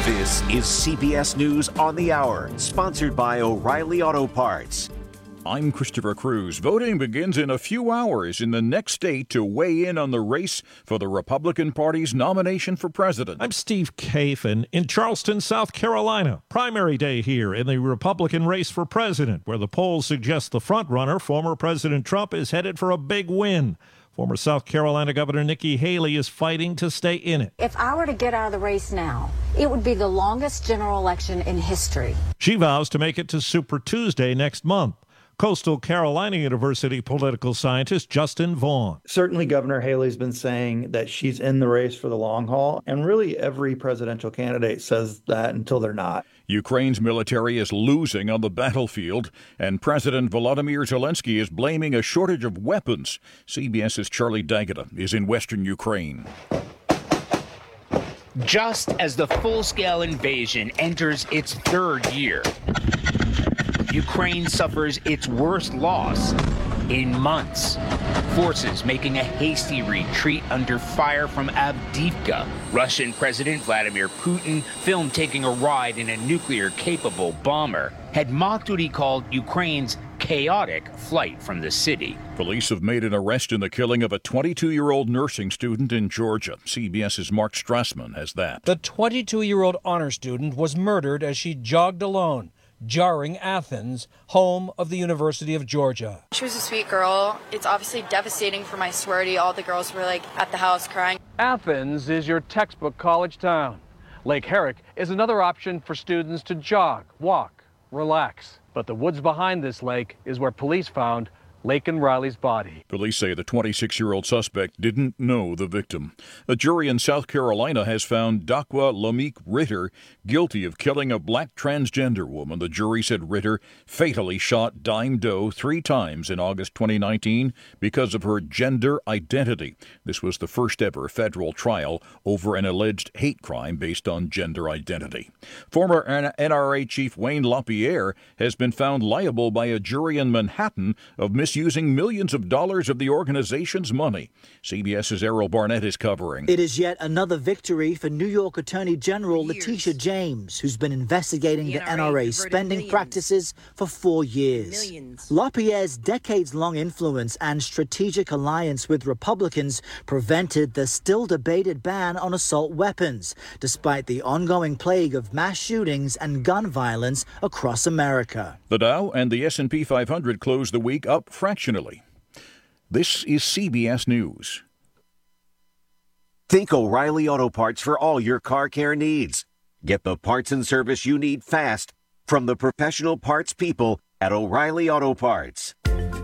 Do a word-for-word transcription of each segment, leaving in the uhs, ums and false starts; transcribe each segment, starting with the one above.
This is C B S News on the Hour, sponsored by O'Reilly Auto Parts. I'm Christopher Cruz. Voting begins in a few hours in the next state to weigh in on the race for the Republican Party's nomination for president. I'm Steve Kathan in Charleston, South Carolina. Primary day here in the Republican race for president, where the polls suggest the frontrunner, former President Trump, is headed for a big win. Former South Carolina Governor Nikki Haley is fighting to stay in it. If I were to get out of the race now, it would be the longest general election in history. She vows to make it to Super Tuesday next month. Coastal Carolina University political scientist Justin Vaughn. Certainly, Governor Haley's been saying that she's in the race for the long haul, and really every presidential candidate says that until they're not. Ukraine's military is losing on the battlefield, and President Volodymyr Zelensky is blaming a shortage of weapons. CBS's Charlie D'Agata is in western Ukraine. Just as the full-scale invasion enters its third year, Ukraine suffers its worst loss in months. Forces making a hasty retreat under fire from Avdiivka. Russian President Vladimir Putin, filmed taking a ride in a nuclear-capable bomber, had mocked what he called Ukraine's chaotic flight from the city. Police have made an arrest in the killing of a twenty-two-year-old nursing student in Georgia. CBS's Mark Strassman has that. The twenty-two-year-old honor student was murdered as she jogged alone, jarring Athens, home of the University of Georgia. She was a sweet girl. It's obviously devastating for my sorority. All the girls were like at the house crying. Athens is your textbook college town. Lake Herrick is another option for students to jog, walk, relax. But the woods behind this lake is where police found Laken Riley's body. Police say the twenty-six-year-old suspect didn't know the victim. A jury in South Carolina has found Dakwa Lameek Ritter guilty of killing a black transgender woman. The jury said Ritter fatally shot Dime Doe three times in August twenty nineteen because of her gender identity. This was the first ever federal trial over an alleged hate crime based on gender identity. Former N R A chief Wayne LaPierre has been found liable by a jury in Manhattan of mis using millions of dollars of the organization's money. CBS's Errol Barnett is covering. It is yet another victory for New York Attorney General Letitia James, who's been investigating the, the N R A's spending millions. practices for four years. Millions. LaPierre's decades-long influence and strategic alliance with Republicans prevented the still-debated ban on assault weapons, despite the ongoing plague of mass shootings and gun violence across America. The Dow and the S and P five hundred closed the week up fractionally. This is C B S News. Think O'Reilly Auto Parts for all your car care needs. Get the parts and service you need fast from the professional parts people at O'Reilly Auto Parts.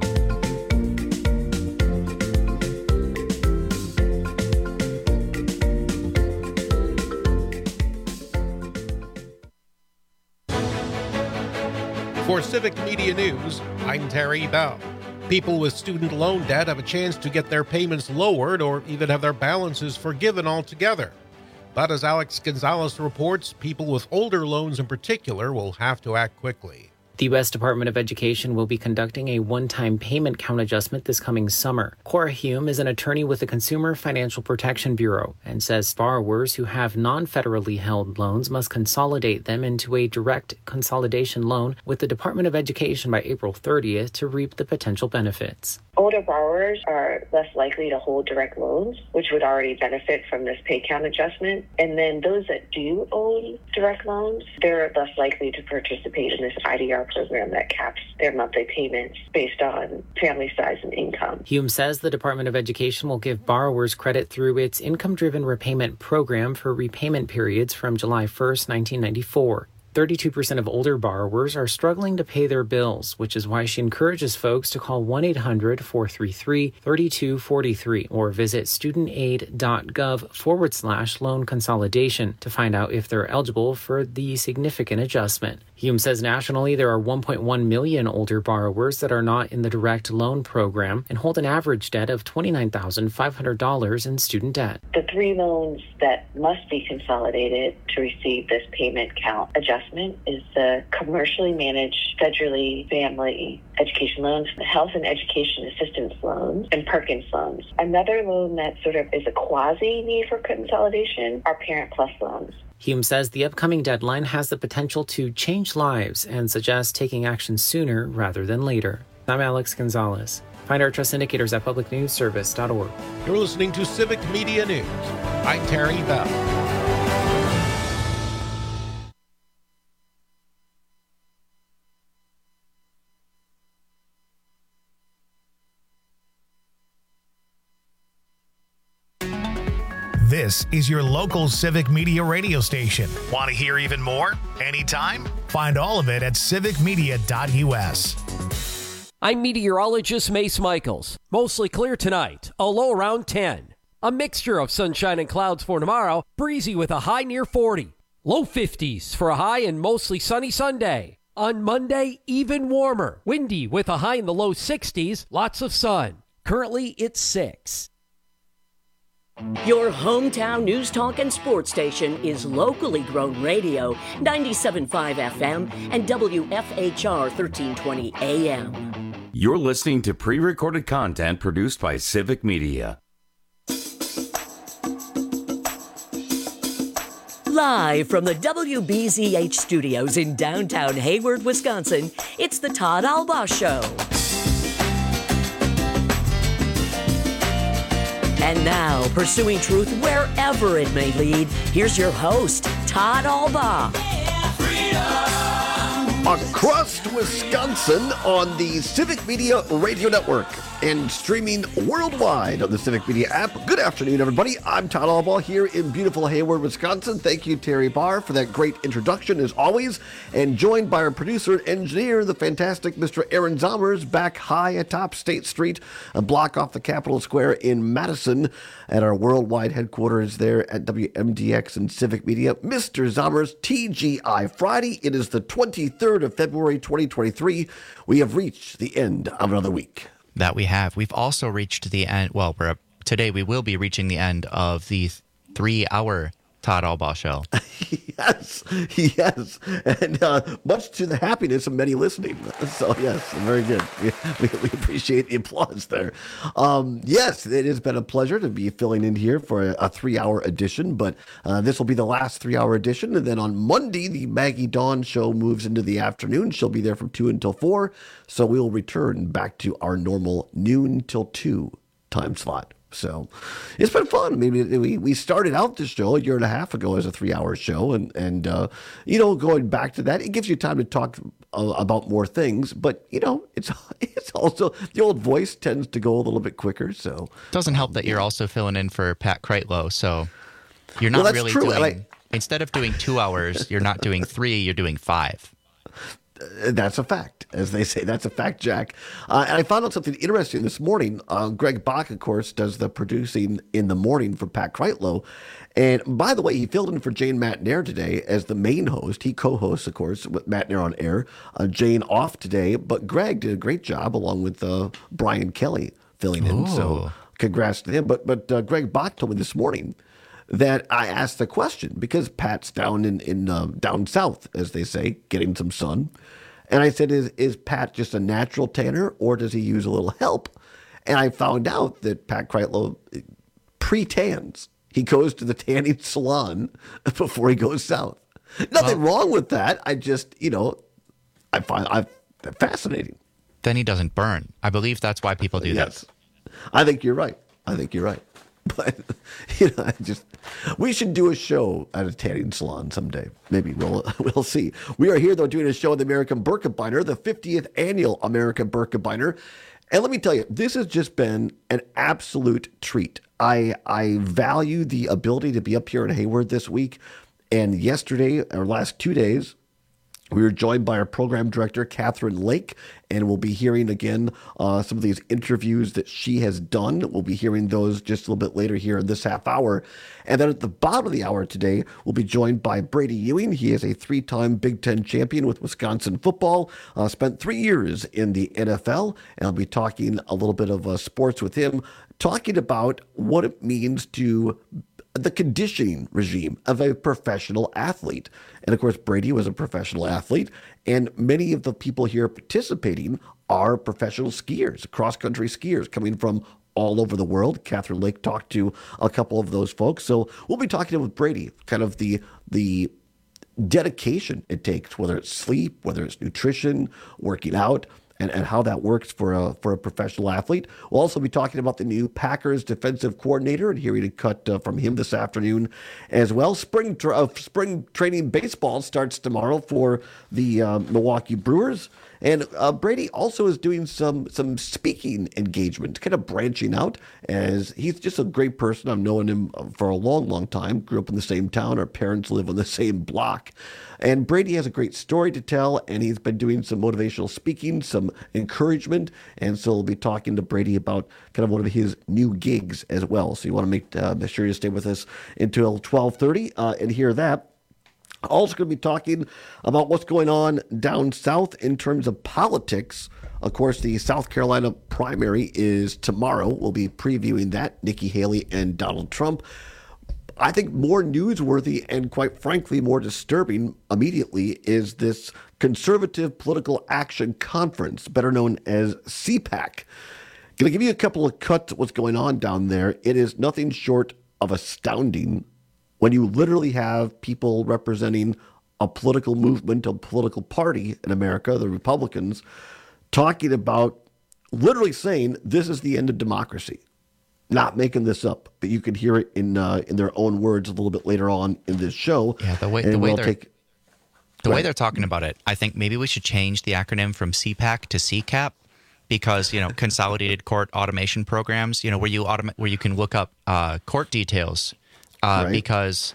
For Civic Media News, I'm Terry Bell. People with student loan debt have a chance to get their payments lowered or even have their balances forgiven altogether. But as Alex Gonzalez reports, people with older loans in particular will have to act quickly. The U S Department of Education will be conducting a one-time payment count adjustment this coming summer. Cora Hume is an attorney with the Consumer Financial Protection Bureau and says borrowers who have non-federally held loans must consolidate them into a direct consolidation loan with the Department of Education by April thirtieth to reap the potential benefits. Older borrowers are less likely to hold direct loans, which would already benefit from this pay count adjustment. And then those that do own direct loans, they're less likely to participate in this I D R program that caps their monthly payments based on family size and income. Hume says the Department of Education will give borrowers credit through its income-driven repayment program for repayment periods from July first, nineteen ninety-four. thirty-two percent of older borrowers are struggling to pay their bills, which is why she encourages folks to call one eight hundred four three three three two four three or visit studentaid.gov forward slash loan consolidation to find out if they're eligible for the significant adjustment. Hume says nationally there are one point one million older borrowers that are not in the direct loan program and hold an average debt of twenty-nine thousand five hundred dollars in student debt. The three loans that must be consolidated to receive this payment count adjustment is the commercially managed federally family education loans, the health and education assistance loans, and Perkins loans. Another loan that sort of is a quasi need for consolidation are Parent Plus loans. Hume says the upcoming deadline has the potential to change lives and suggests taking action sooner rather than later. I'm Alex Gonzalez. Find our trust indicators at public news service dot org. You're listening to Civic Media News. I'm Terry Bell. This is your local Civic Media radio station. Want to hear even more? Anytime? Find all of it at civic media dot u s. I'm meteorologist Mace Michaels. Mostly clear tonight, a low around ten. A mixture of sunshine and clouds for tomorrow, breezy with a high near forty. Low fifties for a high and mostly sunny Sunday. On Monday, even warmer, windy with a high in the low sixties, lots of sun. Currently, it's six. Your hometown news talk and sports station is locally grown radio, ninety-seven point five F M and W F H R thirteen twenty A M. You're listening to pre-recorded content produced by Civic Media. Live from the W B Z H studios in downtown Hayward, Wisconsin, it's the Todd Albaugh Show. And now, pursuing truth wherever it may lead, here's your host, Todd Albaugh. Across Wisconsin on the Civic Media Radio Network and streaming worldwide on the Civic Media app. Good afternoon, everybody. I'm Todd Albaugh here in beautiful Hayward, Wisconsin. Thank you, Terry Barr, for that great introduction, as always. And joined by our producer and engineer, the fantastic Mister Aaron Zomers, back high atop State Street, a block off the Capitol Square in Madison, at our worldwide headquarters there at W M D X and Civic Media. Mister Zomers, T G I Friday. It is the twenty-third of February, twenty twenty-three. We have reached the end of another week. That we have. We've also reached the end. Well, we're today we will be reaching the end of the three-hour Todd Albaugh Show. Yes, yes, and uh, much to the happiness of many listening. So yes, very good. We, we, we appreciate the applause there. Um, yes, it has been a pleasure to be filling in here for a, a three-hour edition, but uh, this will be the last three-hour edition. And then on Monday, the Maggie Dawn Show moves into the afternoon. She'll be there from two until four, so we will return back to our normal noon till two time slot. So it's been fun. I mean, we, we started out this show a year and a half ago as a three-hour show. And, and uh, you know, going back to that, it gives you time to talk uh, about more things. But, you know, it's it's also, the old voice tends to go a little bit quicker. So it doesn't help that you're also filling in for Pat Kreitlow. So you're not well, that's really true. doing, I, instead of doing two hours, you're not doing three, you're doing five. That's a fact, as they say. That's a fact, Jack. Uh, and I found out something interesting this morning. Uh, Greg Bach, of course, does the producing in the morning for Pat Kreitlow. And by the way, he filled in for Jane Matnair today as the main host. He co-hosts, of course, with Matnair on air. Uh, Jane off today, but Greg did a great job along with uh, Brian Kelly filling in. Ooh. So congrats to him. But, but uh, Greg Bach told me this morning that I asked the question because Pat's down in, in uh, down south, as they say, getting some sun. And I said, is, is Pat just a natural tanner or does he use a little help? And I found out that Pat Kreitlow pre-tans. He goes to the tanning salon before he goes south. Nothing well, wrong with that. I just, you know, I find I fascinating. Then he doesn't burn. I believe that's why people do yes. that. I think you're right. I think you're right. But, you know, I just, we should do a show at a tanning salon someday. Maybe we'll we'll see. We are here, though, doing a show at the American Birkebeiner, the fiftieth annual American Birkebeiner. And let me tell you, this has just been an absolute treat. I I value the ability to be up here in Hayward this week. And yesterday, or last two days, we were joined by our program director, Catherine Lake, and we'll be hearing again uh, some of these interviews that she has done. We'll be hearing those just a little bit later here in this half hour. And then at the bottom of the hour today, we'll be joined by Brady Ewing. He is a three-time Big Ten champion with Wisconsin football, uh, spent three years in the N F L, and I'll be talking a little bit of uh, sports with him, talking about what it means to the conditioning regime of a professional athlete. And of course, Brady was a professional athlete, and many of the people here participating are professional skiers, cross-country skiers coming from all over the world. Catherine Lake talked to a couple of those folks. So we'll be talking with Brady, kind of the the dedication it takes, whether it's sleep, whether it's nutrition, working out, and, and how that works for a for a professional athlete. We'll also be talking about the new Packers defensive coordinator and hearing a cut uh, from him this afternoon as well. Spring tra- uh, spring training baseball starts tomorrow for the uh, Milwaukee Brewers. And uh, Brady also is doing some some speaking engagement, kind of branching out, as he's just a great person. I've known him for a long, long time. Grew up in the same town. Our parents live on the same block. And Brady has a great story to tell, and he's been doing some motivational speaking, some encouragement. And so we'll be talking to Brady about kind of one of his new gigs as well. So you want to make, uh, make sure you stay with us until twelve thirty uh, and hear that. Also going to be talking about what's going on down south in terms of politics. Of course, the South Carolina primary is tomorrow. We'll be previewing that, Nikki Haley and Donald Trump. I think more newsworthy and, quite frankly, more disturbing immediately is this Conservative Political Action Conference, better known as C PAC. Going to give you a couple of cuts of what's going on down there. It is nothing short of astounding when you literally have people representing a political movement, a political party in America, the Republicans, talking about literally saying this is the end of democracy. Not making this up, but you can hear it in uh, in their own words a little bit later on in this show. Yeah, the way and the way we'll they're take, the way they're talking about it, I think maybe we should change the acronym from C PAC to C CAP, because you know Consolidated Court Automation Programs, you know where you automate where you can look up uh, court details, uh, right. because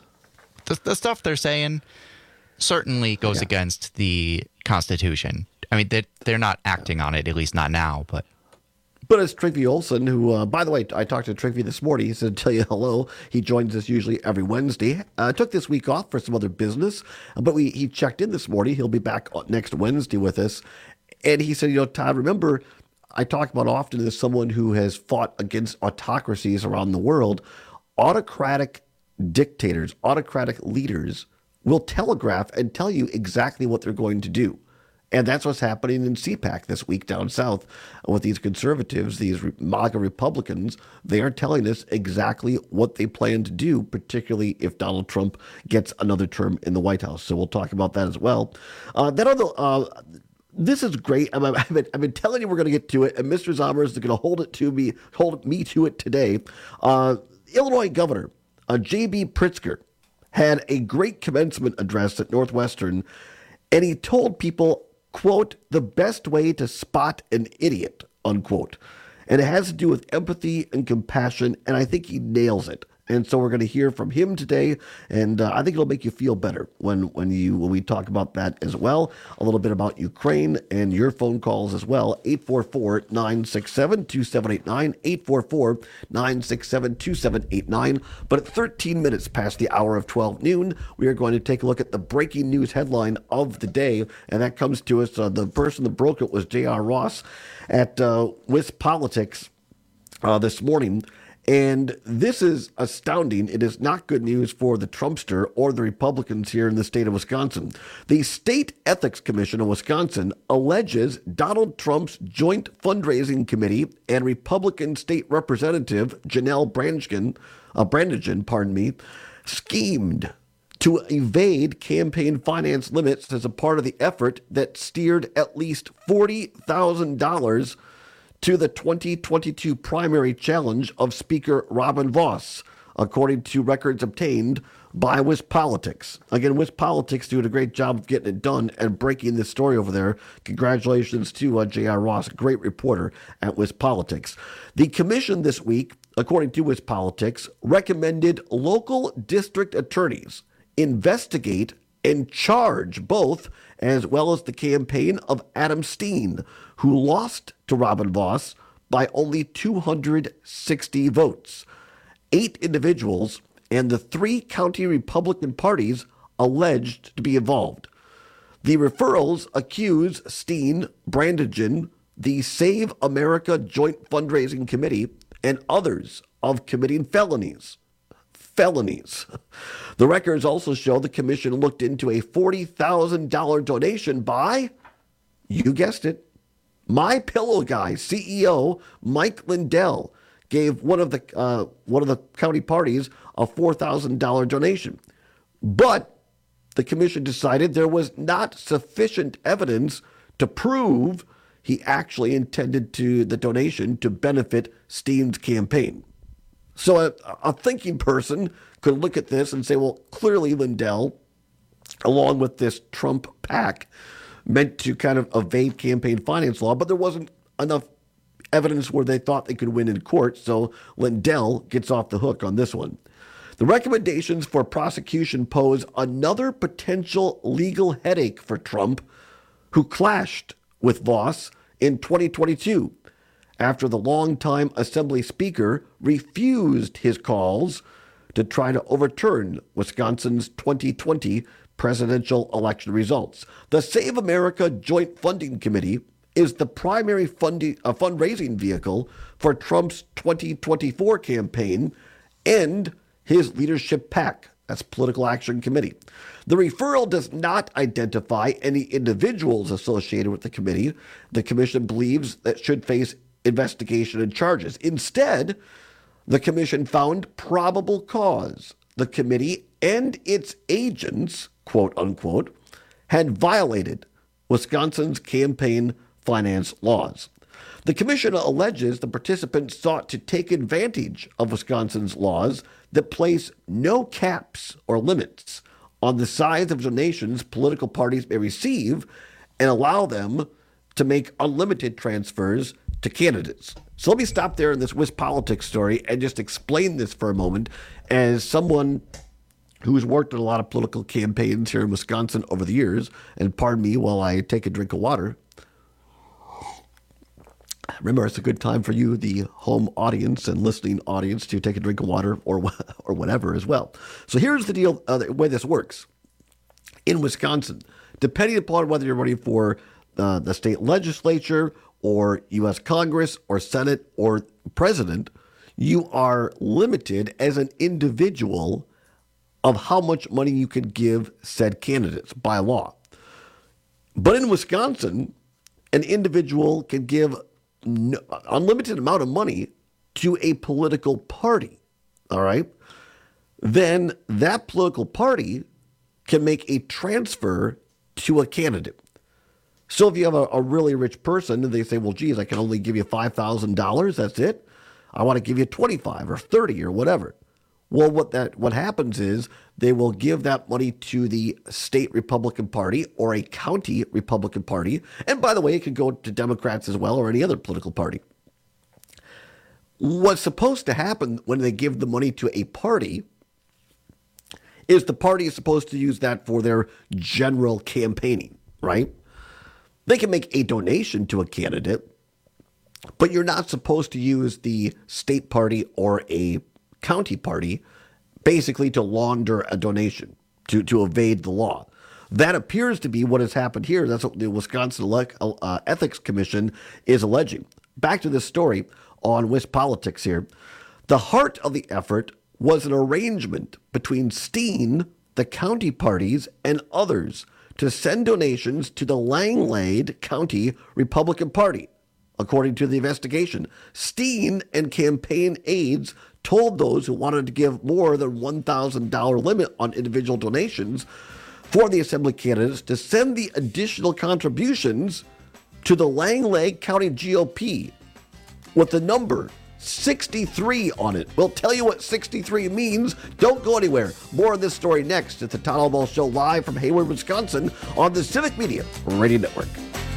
the, the stuff they're saying certainly goes Yeah. against the Constitution. I mean, they they're not acting on it, at least not now, but. But it's Trygve Olsen, who, uh, by the way, I talked to Trygve this morning. He said, tell you hello. He joins us usually every Wednesday. Uh, took this week off for some other business, but we he checked in this morning. He'll be back next Wednesday with us. And he said, you know, Todd, remember, I talk about often as someone who has fought against autocracies around the world. Autocratic dictators, autocratic leaders will telegraph and tell you exactly what they're going to do. And that's what's happening in C PAC this week down south with these conservatives, these MAGA Republicans. They are telling us exactly what they plan to do, particularly if Donald Trump gets another term in the White House. So we'll talk about that as well. Uh, then on the, uh, this is great. I mean, I've, been, I've been telling you we're going to get to it, and Mister Zomer is going to hold it to me, hold me to it today. Uh, Illinois Governor uh, J B Pritzker had a great commencement address at Northwestern, and he told people, quote, the best way to spot an idiot, unquote. And it has to do with empathy and compassion, and I think he nails it. And so we're going to hear from him today, and uh, I think it'll make you feel better when when you when we talk about that as well. A little bit about Ukraine and your phone calls as well. eight four four, nine six seven, two seven eight nine, eight four four, nine six seven, two seven eight nine. But at thirteen minutes past the hour of twelve noon, we are going to take a look at the breaking news headline of the day, and that comes to us. Uh, the person that broke it was J R. Ross at uh, WisPolitics uh, this morning. And this is astounding. It is not good news for the Trumpster or the Republicans here in the state of Wisconsin. The State Ethics Commission of Wisconsin alleges Donald Trump's joint fundraising committee and Republican State Representative Janelle Brannigan, uh, Brannigan, pardon me, schemed to evade campaign finance limits as a part of the effort that steered at least forty thousand dollars to the twenty twenty-two primary challenge of Speaker Robin Vos, according to records obtained by WisPolitics. Again, WisPolitics doing a great job of getting it done and breaking this story over there. Congratulations to uh, J R. Ross, great reporter at WisPolitics. The commission this week, according to WisPolitics, recommended local district attorneys investigate and charge both, as well as the campaign of Adam Steen, who lost to Robin Vos by only two hundred sixty votes. Eight individuals and the three county Republican parties alleged to be involved. The referrals accuse Steen, Brannigan, the Save America Joint Fundraising Committee, and others of committing felonies. Felonies. The records also show the commission looked into a forty thousand dollars donation by, you guessed it, My Pillow Guy C E O Mike Lindell gave one of the uh, one of the county parties a four thousand dollars donation. But the commission decided there was not sufficient evidence to prove he actually intended to the donation to benefit Steen's campaign. So a, a thinking person could look at this and say, well, clearly Lindell, along with this Trump PAC, meant to kind of evade campaign finance law, but there wasn't enough evidence where they thought they could win in court, so Lindell gets off the hook on this one. The recommendations for prosecution pose another potential legal headache for Trump, who clashed with Vos in twenty twenty-two after the longtime Assembly Speaker refused his calls to try to overturn Wisconsin's twenty twenty presidential election results. The Save America Joint Funding Committee is the primary funding, uh, fundraising vehicle for Trump's twenty twenty-four campaign and his leadership PAC, that's Political Action Committee. The referral does not identify any individuals associated with the committee the commission believes that should face investigation and charges. Instead, the commission found probable cause the committee and its agents, quote unquote, had violated Wisconsin's campaign finance laws. The commission alleges the participants sought to take advantage of Wisconsin's laws that place no caps or limits on the size of donations political parties may receive and allow them to make unlimited transfers to candidates. So let me stop there in this WisPolitics story and just explain this for a moment as someone who's worked in a lot of political campaigns here in Wisconsin over the years. And pardon me while I take a drink of water. Remember, it's a good time for you, the home audience and listening audience, to take a drink of water or or whatever as well. So here's the deal, uh, the way this works. In Wisconsin, depending upon whether you're running for uh, the state legislature or U S Congress or Senate or president, you are limited as an individual of how much money you can give said candidates by law. But in Wisconsin, an individual can give no, unlimited amount of money to a political party, all right? Then that political party can make a transfer to a candidate. So if you have a, a really rich person and they say, well, geez, I can only give you five thousand dollars, that's it. I want to give you twenty-five or thirty or whatever. Well, what that what happens is they will give that money to the state Republican Party or a county Republican Party. And by the way, it can go to Democrats as well or any other political party. What's supposed to happen when they give the money to a party is the party is supposed to use that for their general campaigning, right? They can make a donation to a candidate, but you're not supposed to use the state party or a county party basically to launder a donation, to, to evade the law. That appears to be what has happened here. That's what the Wisconsin uh, Ethics Commission is alleging. Back to this story on WisPolitics here. The heart of the effort was an arrangement between Steen, the county parties, and others to send donations to the Langlade County Republican Party. According to the investigation, Steen and campaign aides told those who wanted to give more than one thousand dollars limit on individual donations for the assembly candidates to send the additional contributions to the Langlade County G O P with the number sixty-three on it. We'll tell you what sixty-three means. Don't go anywhere. More on this story next at the Todd Albaugh Show live from Hayward, Wisconsin on the Civic Media Radio Network.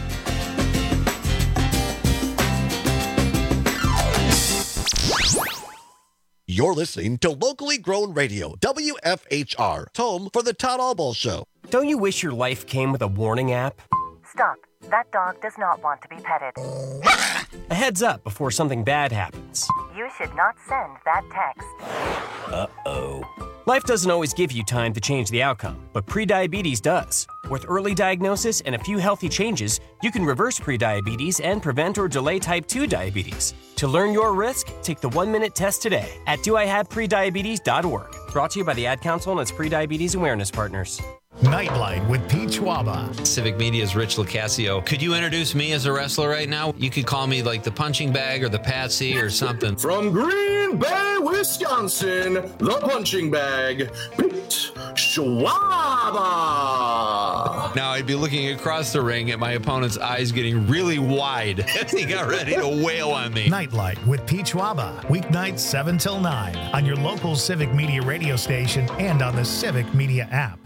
You're listening to locally grown radio, W F H R, home for the Todd Albaugh Show. Don't you wish your life came with a warning app? Stop. That dog does not want to be petted. A heads up before something bad happens. You should not send that text. Uh-oh. Life doesn't always give you time to change the outcome, but prediabetes does. With early diagnosis and a few healthy changes, you can reverse prediabetes and prevent or delay type two diabetes. To learn your risk, take the one-minute test today at do I have prediabetes dot org. Brought to you by the Ad Council and its prediabetes awareness partners. Nightlight with Pete Schwaba. Civic Media's Rich Locascio. Could you introduce me as a wrestler right now? You could call me like the punching bag or the Patsy or something. From Green Bay, Wisconsin, the punching bag, Pete Schwaba. Now I'd be looking across the ring at my opponent's eyes getting really wide as he got ready to wail on me. Nightlight with Pete Schwaba. Weeknights seven till nine on your local Civic Media radio station and on the Civic Media app.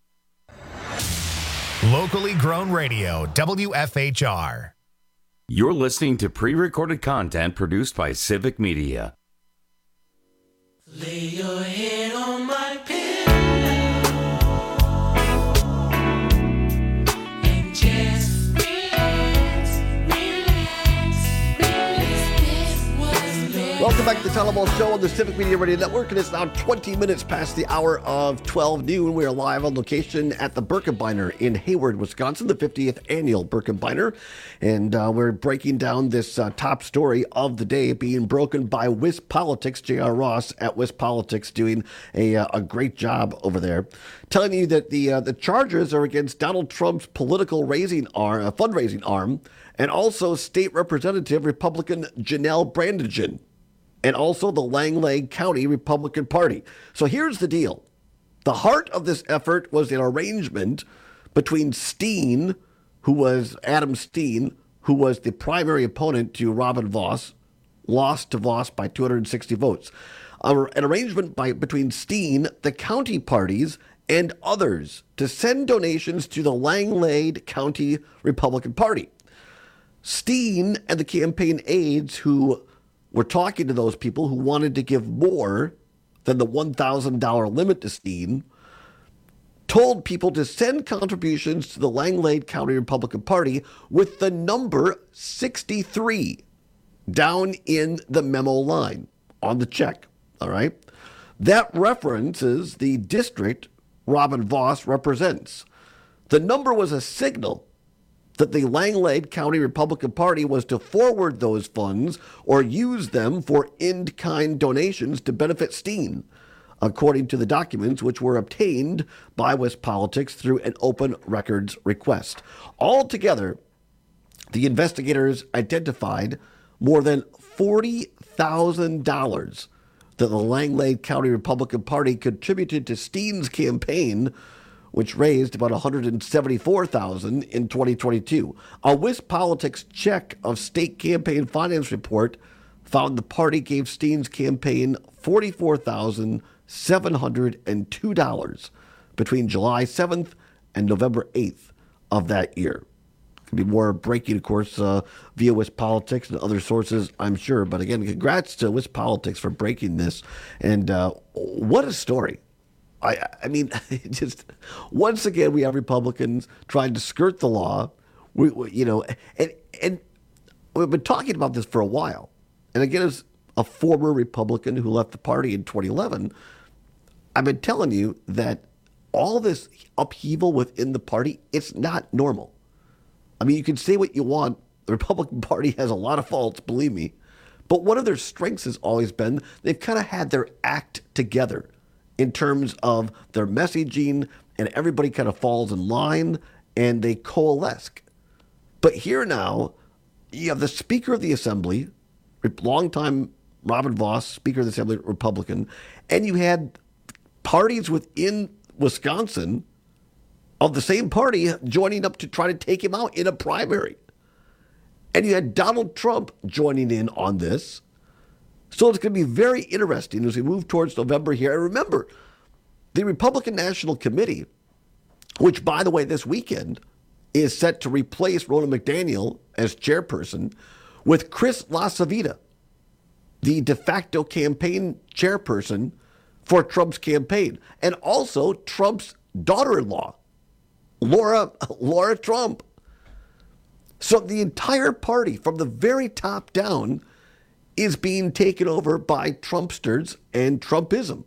Locally grown radio, W F H R. You're listening to pre-recorded content produced by Civic Media. Lay your head on my pillow and just relax, relax, relax. This was love. Welcome back to the Telemall Show on the Civic Media Radio Network. It is now twenty minutes past the hour of twelve noon. We are live on location at the Birkebeiner in Hayward, Wisconsin, the fiftieth annual Birkebeiner. And uh, we're breaking down this uh, top story of the day being broken by WisPolitics. J R. Ross at WisPolitics doing a, uh, a great job over there. Telling you that the uh, the charges are against Donald Trump's political raising arm, uh, fundraising arm, and also State Representative Republican Janelle Brandigan, and also the Langley County Republican Party. So here's the deal. The heart of this effort was an arrangement between Steen, who was Adam Steen, who was the primary opponent to Robin Vos, lost to Vos by two hundred sixty votes. Uh, an arrangement by between Steen, the county parties, and others to send donations to the Langley County Republican Party. Steen and the campaign aides who were talking to those people who wanted to give more than the one thousand dollars limit to Steen told people to send contributions to the Langley County Republican Party with the number sixty-three down in the memo line on the check, all right? That references the district Robin Vos represents. The number was a signal that the Langley County Republican Party was to forward those funds or use them for in-kind donations to benefit Steen, according to the documents which were obtained by WisPolitics through an open records request. Altogether, the investigators identified more than forty thousand dollars that the Langley County Republican Party contributed to Steen's campaign, which raised about one hundred seventy-four thousand dollars in twenty twenty-two. A WisPolitics check of state campaign finance report found the party gave Steen's campaign forty-four thousand seven hundred two dollars between July seventh and November eighth of that year. Could be more breaking, of course, uh, via WisPolitics and other sources, I'm sure. But again, congrats to WisPolitics for breaking this. And uh, what a story. I, I mean, just once again, we have Republicans trying to skirt the law. We, we, you know, and and we've been talking about this for a while. And again, as a former Republican who left the party in twenty eleven, I've been telling you that all this upheaval within the party, it's not normal. I mean, you can say what you want. The Republican Party has a lot of faults, believe me. But one of their strengths has always been they've kind of had their act together in terms of their messaging, and everybody kind of falls in line and they coalesce. But here now, you have the Speaker of the Assembly, longtime Robin Vos, Speaker of the Assembly, Republican, and you had parties within Wisconsin of the same party joining up to try to take him out in a primary. And you had Donald Trump joining in on this. So it's going to be very interesting as we move towards November here. And remember, the Republican National Committee, which, by the way, this weekend is set to replace Ronna McDaniel as chairperson with Chris LaCivita, the de facto campaign chairperson for Trump's campaign, and also Trump's daughter-in-law, Laura, Laura Trump. So the entire party, from the very top down, is being taken over by Trumpsters and Trumpism.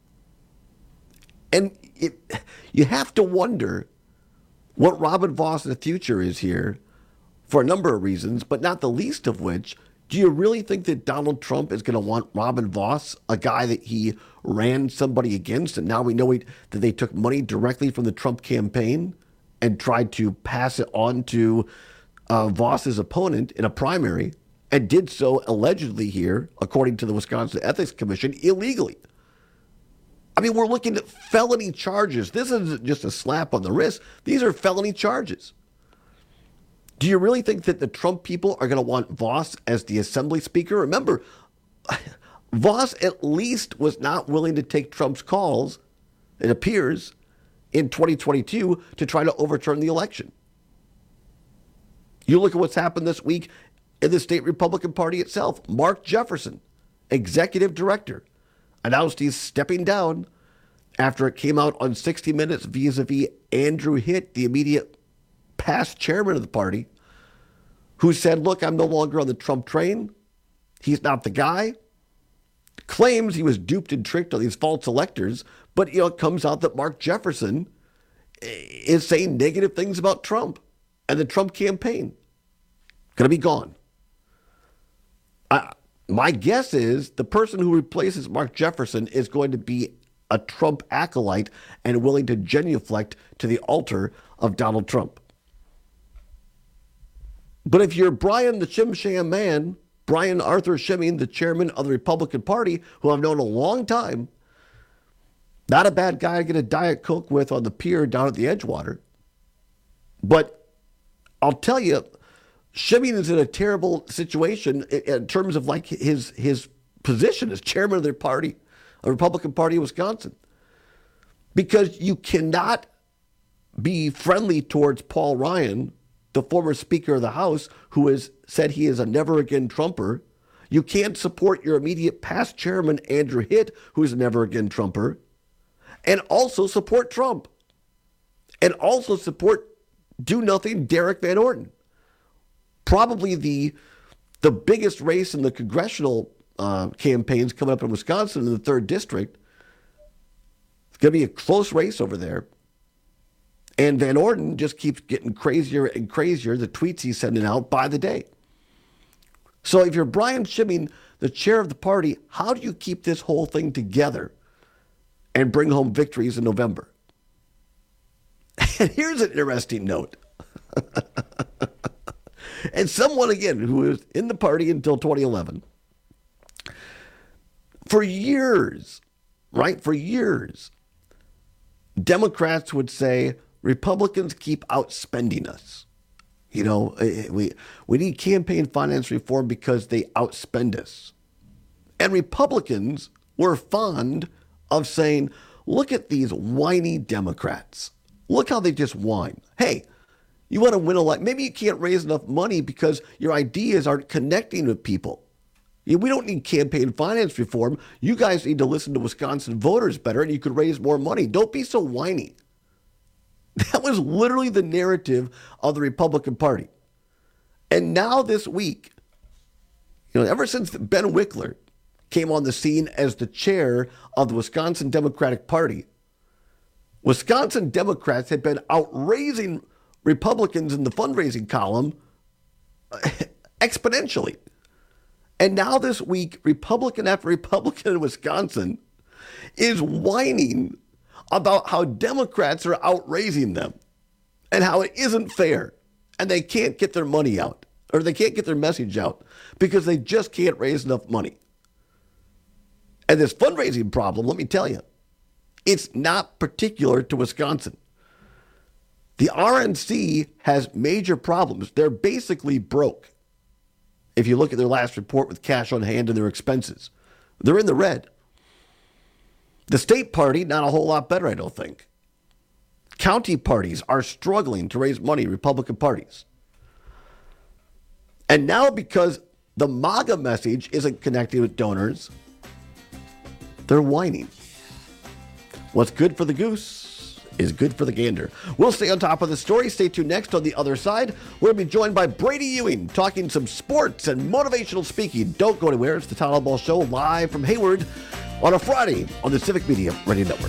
And it, you have to wonder what Robin Vos in the future is here for a number of reasons, but not the least of which, Do you really think that Donald Trump is going to want Robin Vos, a guy that he ran somebody against, and now we know he, that they took money directly from the Trump campaign and tried to pass it on to uh, Vos's opponent in a primary, and did so allegedly here, according to the Wisconsin Ethics Commission, illegally? I mean, we're looking at felony charges. This isn't just a slap on the wrist. These are felony charges. Do you really think that the Trump people are going to want Vos as the Assembly Speaker? Remember, Vos at least was not willing to take Trump's calls, it appears, in twenty twenty-two to try to overturn the election. You look at what's happened this week in the state Republican Party itself. Mark Jefferson, executive director, announced he's stepping down after it came out on sixty minutes vis-a-vis Andrew Hitt, the immediate past chairman of the party, who said, look, I'm no longer on the Trump train. He's not the guy. Claims he was duped and tricked on these false electors. But, you know, it comes out that Mark Jefferson is saying negative things about Trump and the Trump campaign. Going to be gone. I, my guess is the person who replaces Mark Jefferson is going to be a Trump acolyte and willing to genuflect to the altar of Donald Trump. But if you're Brian the Chim Sham Man, Brian Arthur Schimming, the chairman of the Republican Party, who I've known a long time, not a bad guy to get a Diet Coke with on the pier down at the Edgewater. But I'll tell you, Schimming is in a terrible situation in terms of like his his position as chairman of their party, the Republican Party of Wisconsin. Because you cannot be friendly towards Paul Ryan, the former Speaker of the House, who has said he is a never-again Trumper. You can't support your immediate past chairman, Andrew Hitt, who is a never-again Trumper, and also support Trump. And also support do-nothing Derek Van Orden. Probably the, the biggest race in the congressional uh, campaigns coming up in Wisconsin in the third district. It's going to be a close race over there. And Van Orden just keeps getting crazier and crazier, the tweets he's sending out by the day. So if you're Brian Schimming, the chair of the party, how do you keep this whole thing together and bring home victories in November? And here's an interesting note. And someone, again, who was in the party until twenty eleven, for years, right, for years, Democrats would say, Republicans keep outspending us. You know, we we need campaign finance reform because they outspend us. And Republicans were fond of saying, look at these whiny Democrats. Look how they just whine. Hey, you want to win a lot. Maybe you can't raise enough money because your ideas aren't connecting with people. We don't need campaign finance reform. You guys need to listen to Wisconsin voters better and you could raise more money. Don't be so whiny. That was literally the narrative of the Republican Party. And now this week, you know, ever since Ben Wickler came on the scene as the chair of the Wisconsin Democratic Party, Wisconsin Democrats had been outraising Republicans in the fundraising column exponentially. And now this week, Republican after Republican in Wisconsin is whining about how Democrats are outraising them and how it isn't fair and they can't get their money out or they can't get their message out because they just can't raise enough money. And this fundraising problem, let me tell you, it's not particular to Wisconsin. The R N C has major problems. They're basically broke. If you look at their last report with cash on hand and their expenses, they're in the red. The state party, not a whole lot better, I don't think. County parties are struggling to raise money, Republican parties. And now because the MAGA message isn't connecting with donors, they're whining. What's good for the goose is good for the gander. We'll stay on top of the story. Stay tuned next on the other side. We're going to be joined by Brady Ewing talking some sports and motivational speaking. Don't go anywhere. It's the Town Hall Ball Show live from Hayward on a Friday on the Civic Media Radio Network.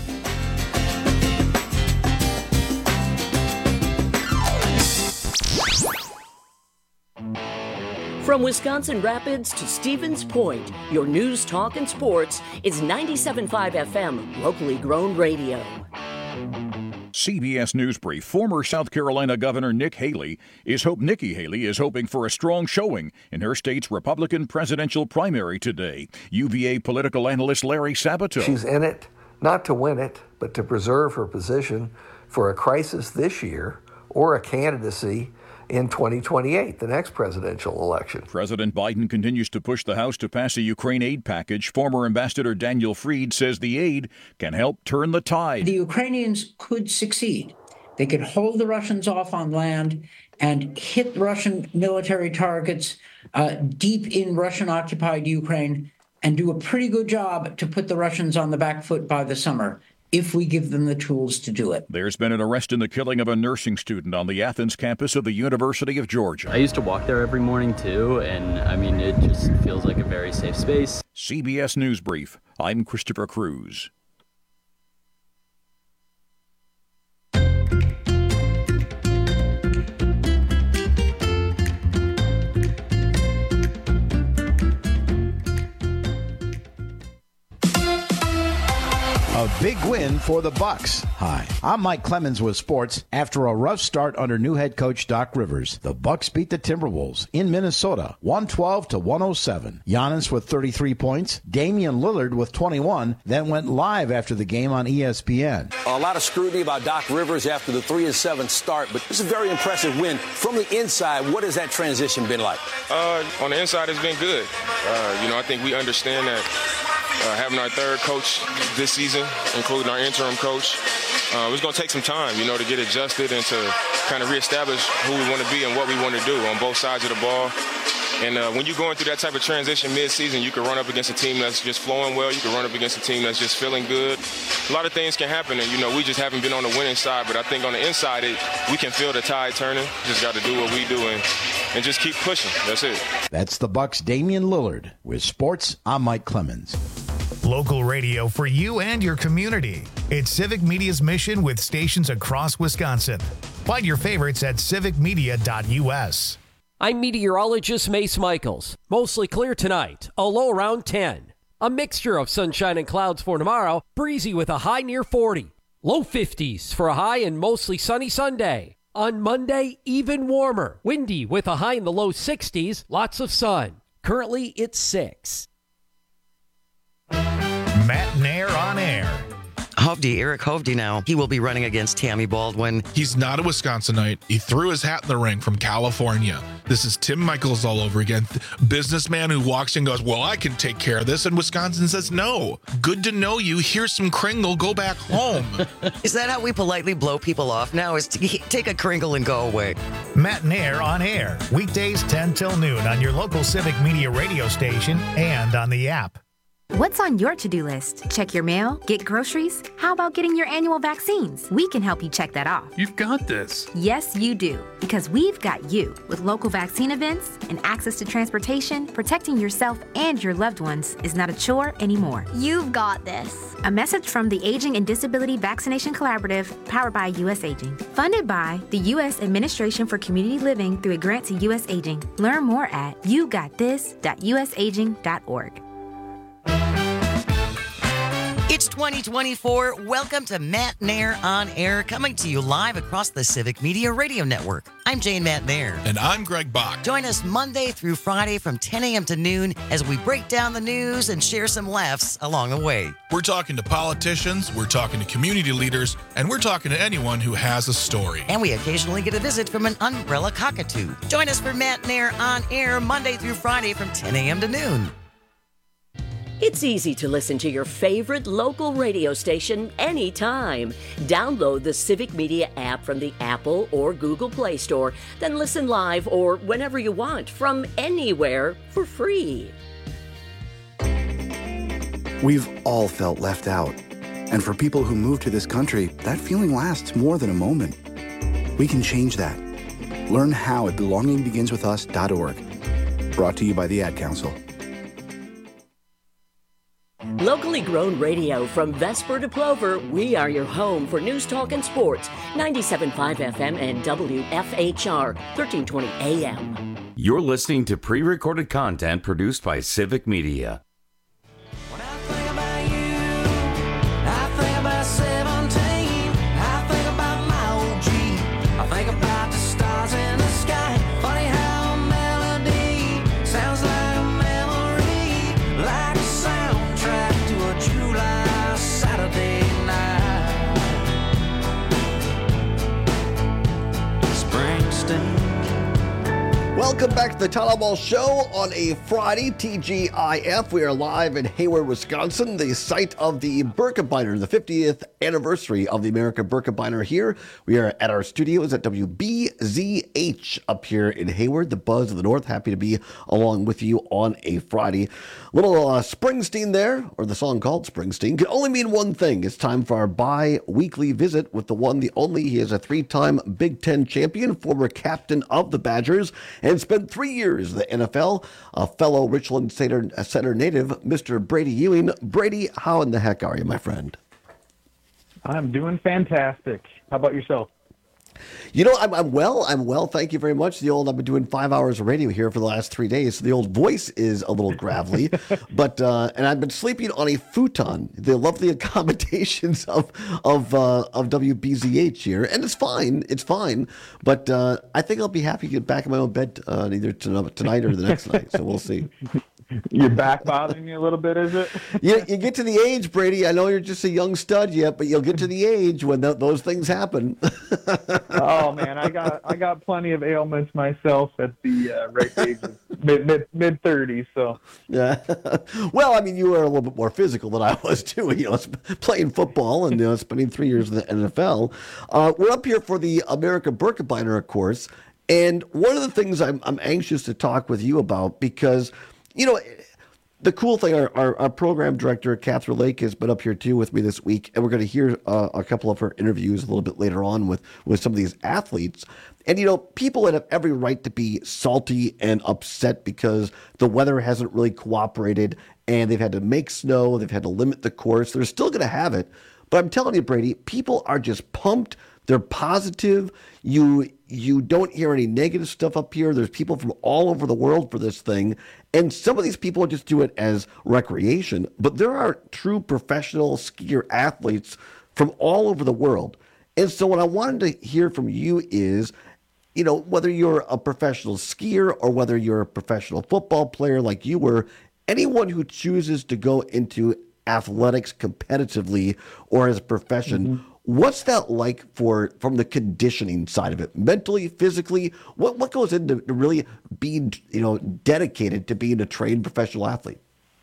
From Wisconsin Rapids to Stevens Point, your news, talk, and sports is ninety-seven point five F M, locally grown radio. C B S News Brief. Former South Carolina Governor Nick Haley is hope Nikki Haley is hoping for a strong showing in her state's Republican presidential primary today. U V A political analyst Larry Sabato. She's in it not to win it, but to preserve her position for a crisis this year or a candidacy in twenty twenty-eight, the next presidential election. President Biden continues to push the House to pass a Ukraine aid package. Former Ambassador Daniel Fried says the aid can help turn the tide. The Ukrainians could succeed. They could hold the Russians off on land and hit Russian military targets uh, deep in Russian-occupied Ukraine and do a pretty good job to put the Russians on the back foot by the summer, if we give them the tools to do it. There's been an arrest in the killing of a nursing student on the Athens campus of the University of Georgia. I used to walk there every morning, too, and, I mean, it just feels like a very safe space. C B S News Brief. I'm Christopher Cruz. A big win for the Bucks. Hi, I'm Mike Clemens with sports. After a rough start under new head coach Doc Rivers, the Bucks beat the Timberwolves in Minnesota, one twelve to one oh seven. Giannis with thirty-three points, Damian Lillard with twenty-one, then went live after the game on E S P N. A lot of scrutiny about Doc Rivers after the three and seven start, but it's a very impressive win. From the inside, what has that transition been like? Uh, on the inside, it's been good. Uh, you know, I think we understand that. Uh, having our third coach this season, including our interim coach, uh, it's going to take some time, you know, to get adjusted and to kind of reestablish who we want to be and what we want to do on both sides of the ball. And uh, when you're going through that type of transition mid-season, you can run up against a team that's just flowing well. You can run up against a team that's just feeling good. A lot of things can happen, and, you know, we just haven't been on the winning side. But I think on the inside, it, we can feel the tide turning. Just got to do what we do and, and just keep pushing. That's it. That's the Bucks' Damian Lillard. With sports, I'm Mike Clemens. Local radio for you and your community. It's Civic Media's mission with stations across Wisconsin. Find your favorites at civic media dot U S. I'm meteorologist Mace Michaels. Mostly clear tonight, a low around ten. A mixture of sunshine and clouds for tomorrow, breezy with a high near forty. Low fifties for a high and mostly sunny Sunday. On Monday, even warmer, windy with a high in the low sixties, lots of sun. Currently, it's six. Matt Nair on air. Hovde, Eric Hovde now. He will be running against Tammy Baldwin. He's not a Wisconsinite. He threw his hat in the ring from California. This is Tim Michaels all over again. Businessman who walks in and goes, well, I can take care of this. And Wisconsin says, no. Good to know you. Here's some Kringle. Go back home. Is that how we politely blow people off now? Is to take a Kringle and go away? Matt Nair on air. Weekdays ten till noon on your local Civic Media radio station and on the app. What's on your to-do list? Check your mail? Get groceries? How about getting your annual vaccines? We can help you check that off. You've got this. Yes, you do. Because we've got you. With local vaccine events and access to transportation, protecting yourself and your loved ones is not a chore anymore. You've got this. A message from the Aging and Disability Vaccination Collaborative, powered by U S Aging. Funded by the U S Administration for Community Living through a grant to U S Aging. Learn more at you got this dot U S aging dot org. It's twenty twenty-four. Welcome to Matt Nair on Air, coming to you live across the Civic Media Radio Network. I'm Jane Matt Nair. And I'm Greg Bach. Join us Monday through Friday from ten a.m. to noon as we break down the news and share some laughs along the way. We're talking to politicians, we're talking to community leaders, and we're talking to anyone who has a story. And we occasionally get a visit from an umbrella cockatoo. Join us for Matt Nair on Air Monday through Friday from ten a.m. to noon. It's easy to listen to your favorite local radio station anytime. Download the Civic Media app from the Apple or Google Play Store, then listen live or whenever you want from anywhere for free. We've all felt left out. And for people who move to this country, that feeling lasts more than a moment. We can change that. Learn how at belonging begins with us dot org. Brought to you by the Ad Council. Locally grown radio from Vesper to Plover, we are your home for news, talk, and sports. ninety-seven point five F M and W F H R, thirteen twenty A M. You're listening to pre-recorded content produced by Civic Media. Welcome back to the Tyler Ball Show on a Friday, T G I F. We are live in Hayward, Wisconsin, the site of the Birkebeiner, the fiftieth anniversary of the American Birkebeiner here. We are at our studios at W B Z H up here in Hayward, the buzz of the north. Happy to be along with you on a Friday. Little uh, Springsteen there, or the song called Springsteen, can only mean one thing. It's time for our bi-weekly visit with the one, the only. He is a three-time Big Ten champion, former captain of the Badgers, and spent three years in the N F L. A fellow Richland Center, Center native, Mister Brady Ewing. Brady, how in the heck are you, my friend? I'm doing fantastic. How about yourself? You know, I'm, I'm well. I'm well. Thank you very much. The old, I've been doing five hours of radio here for the last three days. So the old voice is a little gravelly, but, uh, and I've been sleeping on a futon, the lovely accommodations of, of, uh, of W B Z H here. And it's fine. It's fine. But, uh, I think I'll be happy to get back in my own bed, uh, either tonight or the next night. So we'll see. Your back bothering you a little bit, is it? you, you get to the age, Brady. I know you're just a young stud yet, but you'll get to the age when th- those things happen. Oh man, I got I got plenty of ailments myself at the uh, right age of mid mid mid thirties. So yeah. Well, I mean, you were a little bit more physical than I was too. You know, playing football and you know, spending three years in the N F L. Uh, we're up here for the American Birkebeiner, of course, and one of the things I'm I'm anxious to talk with you about because. You know, the cool thing, our, our, our program director, Catherine Lake, has been up here too with me this week, and we're going to hear uh, a couple of her interviews a little bit later on with, with some of these athletes. And, you know, people that have every right to be salty and upset because the weather hasn't really cooperated and they've had to make snow, they've had to limit the course. They're still going to have it. But I'm telling you, Brady, people are just pumped. They're positive. You you don't hear any negative stuff up here. There's people from all over the world for this thing. And some of these people just do it as recreation. But there are true professional skier athletes from all over the world. And so what I wanted to hear from you is, you know, whether you're a professional skier or whether you're a professional football player like you were, anyone who chooses to go into athletics competitively or as a profession, mm-hmm. What's that like for from the conditioning side of it, mentally, physically? What what goes into really being, you know, dedicated to being a trained professional athlete?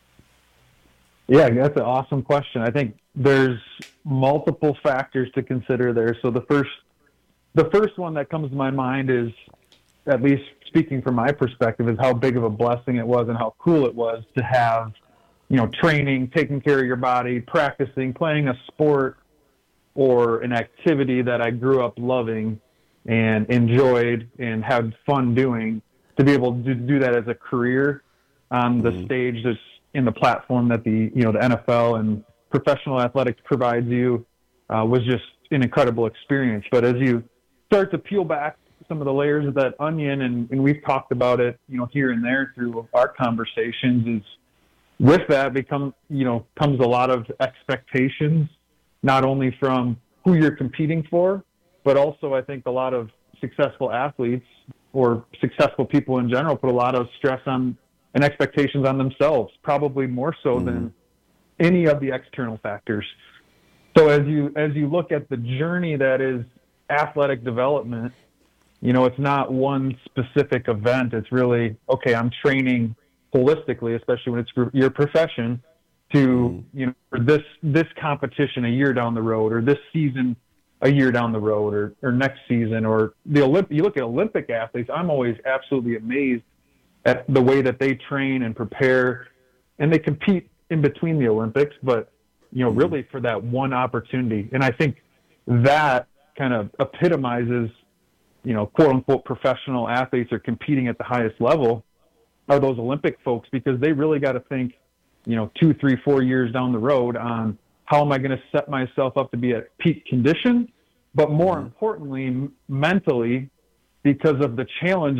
Yeah, that's an awesome question. I think there's multiple factors to consider there. So the first the first one that comes to my mind is, at least speaking from my perspective, is how big of a blessing it was and how cool it was to have, you know, training, taking care of your body, practicing, playing a sport or an activity that I grew up loving and enjoyed and had fun doing, to be able to do that as a career on the mm-hmm. stage that's in the platform that the, you know, the N F L and professional athletics provides you uh, was just an incredible experience. But as you start to peel back some of the layers of that onion, and, and we've talked about it, you know, here and there through our conversations, is with that become, you know, comes a lot of expectations, not only from who you're competing for, but also I think a lot of successful athletes or successful people in general put a lot of stress on and expectations on themselves, probably more so mm-hmm. than any of the external factors. So as you as you look at the journey that is athletic development, you know, it's not one specific event. It's really, okay, I'm training holistically, especially when it's for your profession, to, you know, for this this competition a year down the road, or this season a year down the road, or, or next season, or the Olymp- you look at Olympic athletes, I'm always absolutely amazed at the way that they train and prepare, and they compete in between the Olympics, but, you know, really for that one opportunity. And I think that kind of epitomizes, you know, quote unquote professional athletes are competing at the highest level are those Olympic folks, because they really got to think, you know, two, three, four years down the road on how am I going to set myself up to be at peak condition, but more mm-hmm. importantly, m- mentally, because of the challenges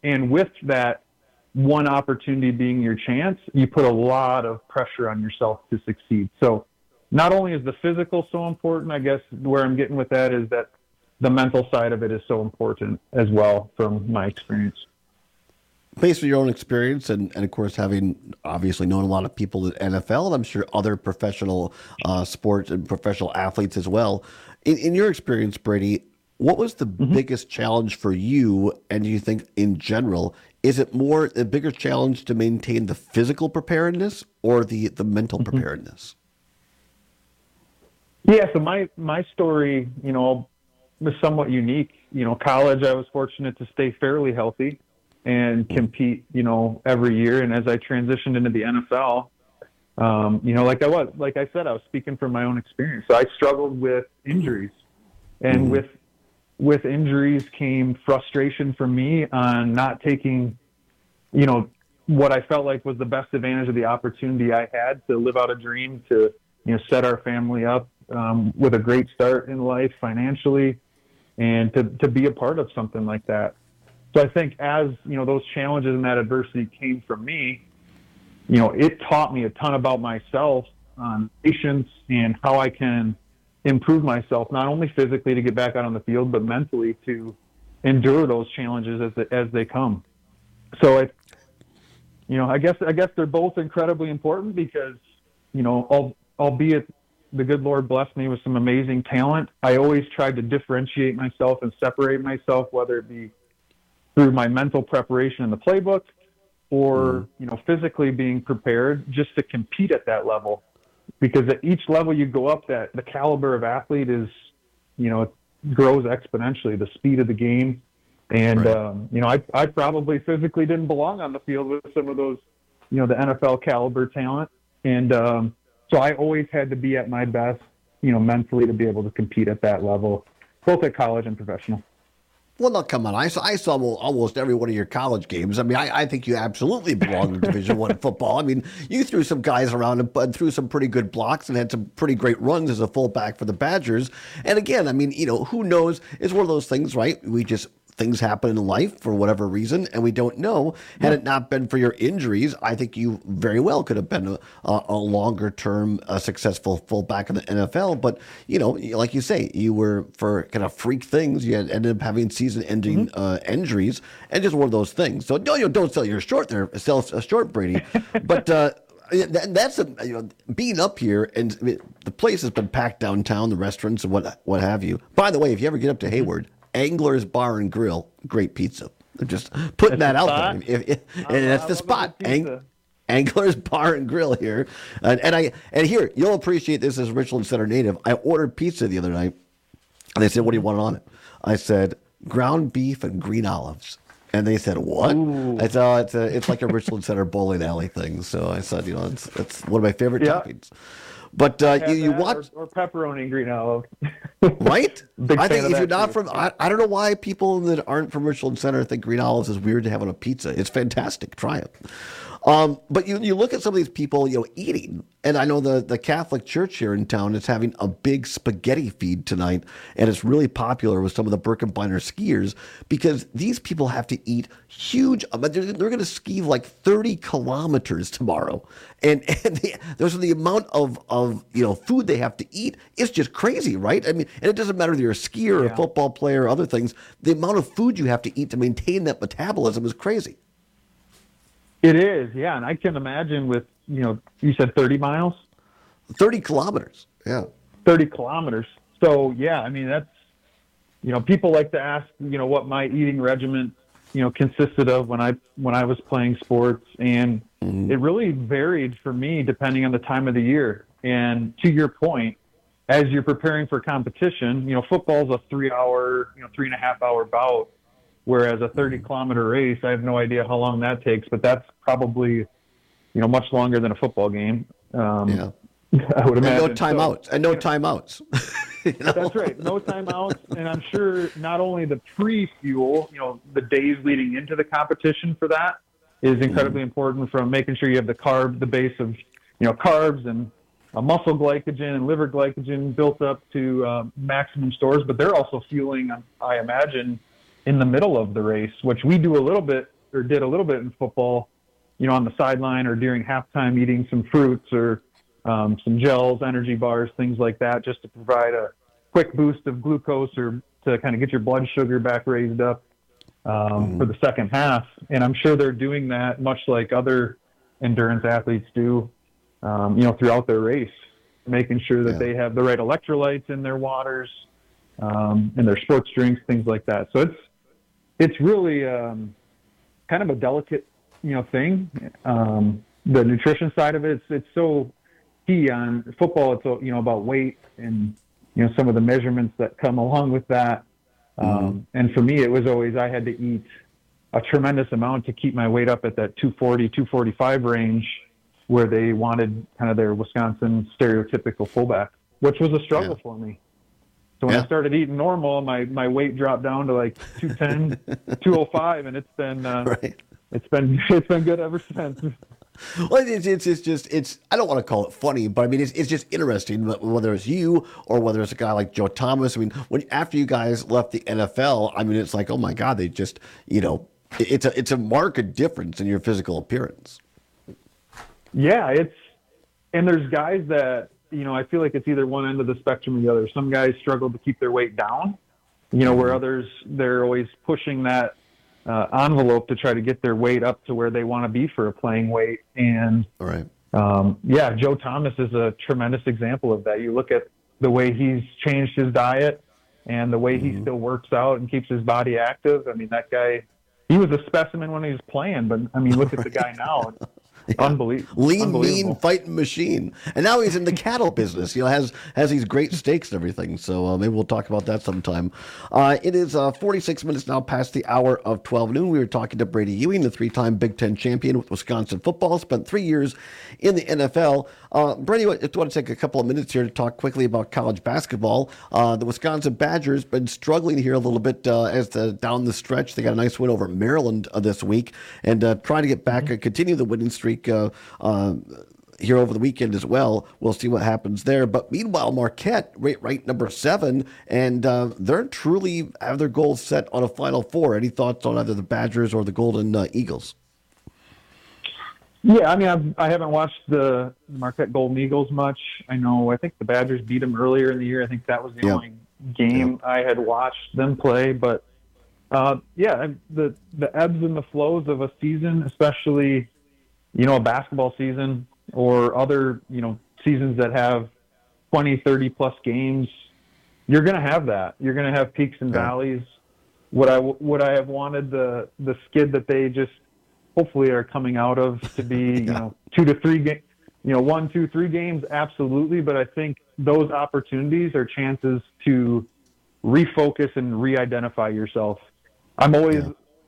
And with that one opportunity being your chance, you put a lot of pressure on yourself to succeed. So not only is the physical so important, I guess where I'm getting with that is that the mental side of it is so important as well from my experience. Based on your own experience and, and of course, having obviously known a lot of people at N F L, and I'm sure other professional uh, sports and professional athletes as well. In, in your experience, Brady, what was the mm-hmm. biggest challenge for you, and do you think in general, is it more the bigger challenge to maintain the physical preparedness or the, the mental mm-hmm. preparedness? Yeah, so my, my story, you know, was somewhat unique. You know, college, I was fortunate to stay fairly healthy and compete, you know, every year. And as I transitioned into the N F L, um, you know, like I was, like I said, I was speaking from my own experience. So I struggled with injuries, and mm-hmm. with, with injuries came frustration for me on not taking, you know, what I felt like was the best advantage of the opportunity I had to live out a dream, to, you know, set our family up um, with a great start in life financially, and to, to be a part of something like that. So I think as, you know, those challenges and that adversity came from me, you know, it taught me a ton about myself, on patience, and how I can improve myself, not only physically to get back out on the field, but mentally to endure those challenges as they, as they come. So it, you know, I guess, I guess they're both incredibly important because, you know, al- albeit the good Lord blessed me with some amazing talent, I always tried to differentiate myself and separate myself, whether it be through my mental preparation in the playbook or, mm. you know, physically being prepared just to compete at that level. Because at each level you go up, that the caliber of athlete is, you know, it grows exponentially, the speed of the game. And, right. um, you know, I, I probably physically didn't belong on the field with some of those, you know, the N F L caliber talent. And um, so I always had to be at my best, you know, mentally to be able to compete at that level, both at college and professional. Well, no, come on. I saw, I saw almost every one of your college games. I mean, I, I think you absolutely belong in Division One football. I mean, you threw some guys around and, and threw some pretty good blocks and had some pretty great runs as a fullback for the Badgers. And again, I mean, you know, who knows? It's one of those things, right? We just things happen in life for whatever reason, and we don't know. Had it not been for your injuries, I think you very well could have been a, a, a longer-term uh, successful fullback in the N F L. But, you know, like you say, you were, for kind of freak things, you had ended up having season-ending mm-hmm. uh, injuries, and just one of those things. So don't, you know, don't sell your short there, sell a short, Brady. But uh, that's a, you know, being up here, and I mean, the place has been packed downtown, the restaurants and what what have you. By the way, if you ever get up to Hayward, Angler's Bar and Grill, great pizza. I'm just putting that's that out spot. there. If, if, and that's the spot. Ang, Angler's Bar and Grill here. And, and I and here, you'll appreciate this as Richland Center native. I ordered pizza the other night, and they said, what do you want on it? I said, ground beef and green olives. And they said, what? Ooh. I said, oh, it's, a, it's like a Richland Center bowling alley thing. So I said, you know, it's, it's one of my favorite yeah. toppings. But uh, you, you watch or, or pepperoni and green olive, right? Big I think if you're not too. from, I, I don't know why people that aren't from Richland Center think green olives is weird to have on a pizza. It's fantastic. Try it. Um, but you you look at some of these people, you know, eating, and I know the, the Catholic Church here in town is having a big spaghetti feed tonight, and it's really popular with some of the Birkebeiner skiers because these people have to eat huge. They're, they're going to ski like thirty kilometers tomorrow, and and the, there's the amount of of you know food they have to eat. It's just crazy, right? I mean, and it doesn't matter if you're a skier or yeah. a football player or other things. The amount of food you have to eat to maintain that metabolism is crazy. It is, yeah, and I can imagine with, you know, you said thirty miles? thirty kilometers, yeah. thirty kilometers. So, yeah, I mean, that's, you know, people like to ask, you know, what my eating regimen, you know, consisted of when I when I was playing sports, and mm-hmm. it really varied for me depending on the time of the year. And to your point, as you're preparing for competition, you know, football's a three-hour, you know, three-and-a-half-hour bout. Whereas a thirty kilometer race, I have no idea how long that takes, but that's probably, you know, much longer than a football game. Um, yeah. I would imagine. And no timeouts. So, and no you know, timeouts. you know? That's right. No timeouts. And I'm sure not only the pre-fuel, you know, the days leading into the competition for that is incredibly mm-hmm. important, from making sure you have the carb, the base of, you know, carbs and uh, muscle glycogen and liver glycogen built up to uh, maximum stores. But they're also fueling, I imagine, in the middle of the race, which we do a little bit or did a little bit in football, you know, on the sideline or during halftime, eating some fruits or um, some gels, energy bars, things like that, just to provide a quick boost of glucose or to kind of get your blood sugar back raised up um, mm. for the second half. And I'm sure they're doing that much like other endurance athletes do, um, you know, throughout their race, making sure that yeah. they have the right electrolytes in their waters, um, in their sports drinks, things like that. So it's, it's really um, kind of a delicate, you know, thing. Um, the nutrition side of it, it's, it's so key on football. It's, you know, about weight and, you know, some of the measurements that come along with that. Um, mm-hmm. And for me, it was always, I had to eat a tremendous amount to keep my weight up at that two forty, two forty-five range where they wanted kind of their Wisconsin stereotypical fullback, which was a struggle yeah. for me. So when yeah. I started eating normal, my, my weight dropped down to like two ten, two oh five, and it's been, uh, right. it's been, it's been good ever since. Well, it's, it's it's just it's I don't want to call it funny, but I mean it's it's just interesting whether it's you or whether it's a guy like Joe Thomas. I mean, when after you guys left the N F L, I mean it's like, oh my God, they just you know it's a it's a marked difference in your physical appearance. Yeah, it's and there's guys that you know I feel like it's either one end of the spectrum or the other. Some guys struggle to keep their weight down, you know, where others they're always pushing that. Uh, envelope to try to get their weight up to where they want to be for a playing weight. And All right. um, yeah, Joe Thomas is a tremendous example of that. You look at the way he's changed his diet and the way mm-hmm. he still works out and keeps his body active. I mean, that guy, he was a specimen when he was playing, but I mean, look at the guy now. Yeah. Unbelievable. Lean, Unbelievable. mean fighting machine. And now he's in the cattle business. You know, has has these great steaks and everything. So uh, maybe we'll talk about that sometime. Uh, it is uh, forty-six minutes now past the hour of twelve noon. We were talking to Brady Ewing, the three-time Big Ten champion with Wisconsin football, spent three years in the N F L. Uh, Brady, I just want to take a couple of minutes here to talk quickly about college basketball. Uh, the Wisconsin Badgers been struggling here a little bit uh, as the down the stretch. They got a nice win over Maryland uh, this week and uh, trying to get back and continue the winning streak Uh, uh, here over the weekend as well. We'll see what happens there. But meanwhile, Marquette, right, right number seven, and uh, they're truly have their goals set on a Final Four. Any thoughts on either the Badgers or the Golden uh, Eagles? Yeah, I mean, I've, I haven't watched the Marquette Golden Eagles much. I know, I think the Badgers beat them earlier in the year. I think that was the yeah. only game yeah. I had watched them play. But uh, yeah, the the ebbs and the flows of a season, especially you know, a basketball season or other, you know, seasons that have twenty, thirty plus games, you're going to have that. You're going to have peaks and valleys. Would I, would I have wanted the, the skid that they just hopefully are coming out of to be, you yeah. know, two to three games, you know, one, two, three games? Absolutely. But I think those opportunities are chances to refocus and re-identify yourself. I'm always, yeah.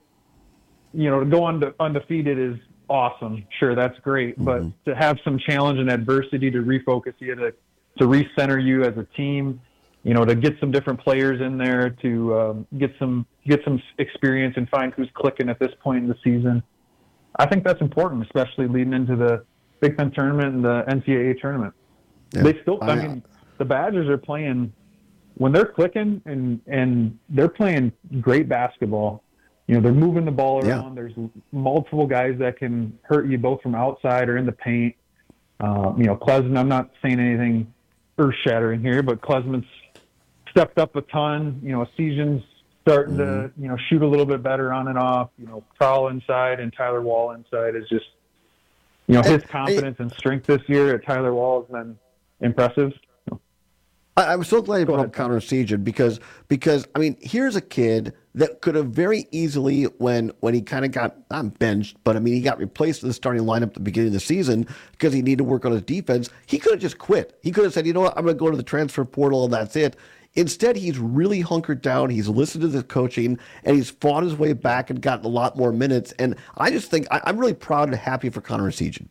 you know, to go unde- undefeated is, awesome. Sure, that's great. But mm-hmm. to have some challenge and adversity to refocus you, to, to recenter you as a team, you know, to get some different players in there, to um, get some get some experience and find who's clicking at this point in the season. I think that's important, especially leading into the Big Ten tournament and the N C double A tournament. Yeah. They still, I, I mean, the Badgers are playing, when they're clicking and, and they're playing great basketball, you know, they're moving the ball around. Yeah. There's multiple guys that can hurt you both from outside or in the paint. Uh, you know, Klesman, I'm not saying anything earth-shattering here, but Klesman's stepped up a ton. You know, Essegian's starting mm-hmm. to, you know, shoot a little bit better on and off. You know, Carl inside and Tyler Wall inside is just, you know, his confidence and strength this year at Tyler Wall has been impressive. I, I'm so glad you brought up Connor Essegian because, because, I mean, here's a kid that could have very easily, when when he kind of got, not benched, but I mean, he got replaced in the starting lineup at the beginning of the season because he needed to work on his defense. He could have just quit. He could have said, you know what, I'm going to go to the transfer portal and that's it. Instead, he's really hunkered down. He's listened to the coaching, and he's fought his way back and gotten a lot more minutes. And I just think I, I'm really proud and happy for Connor Essegian.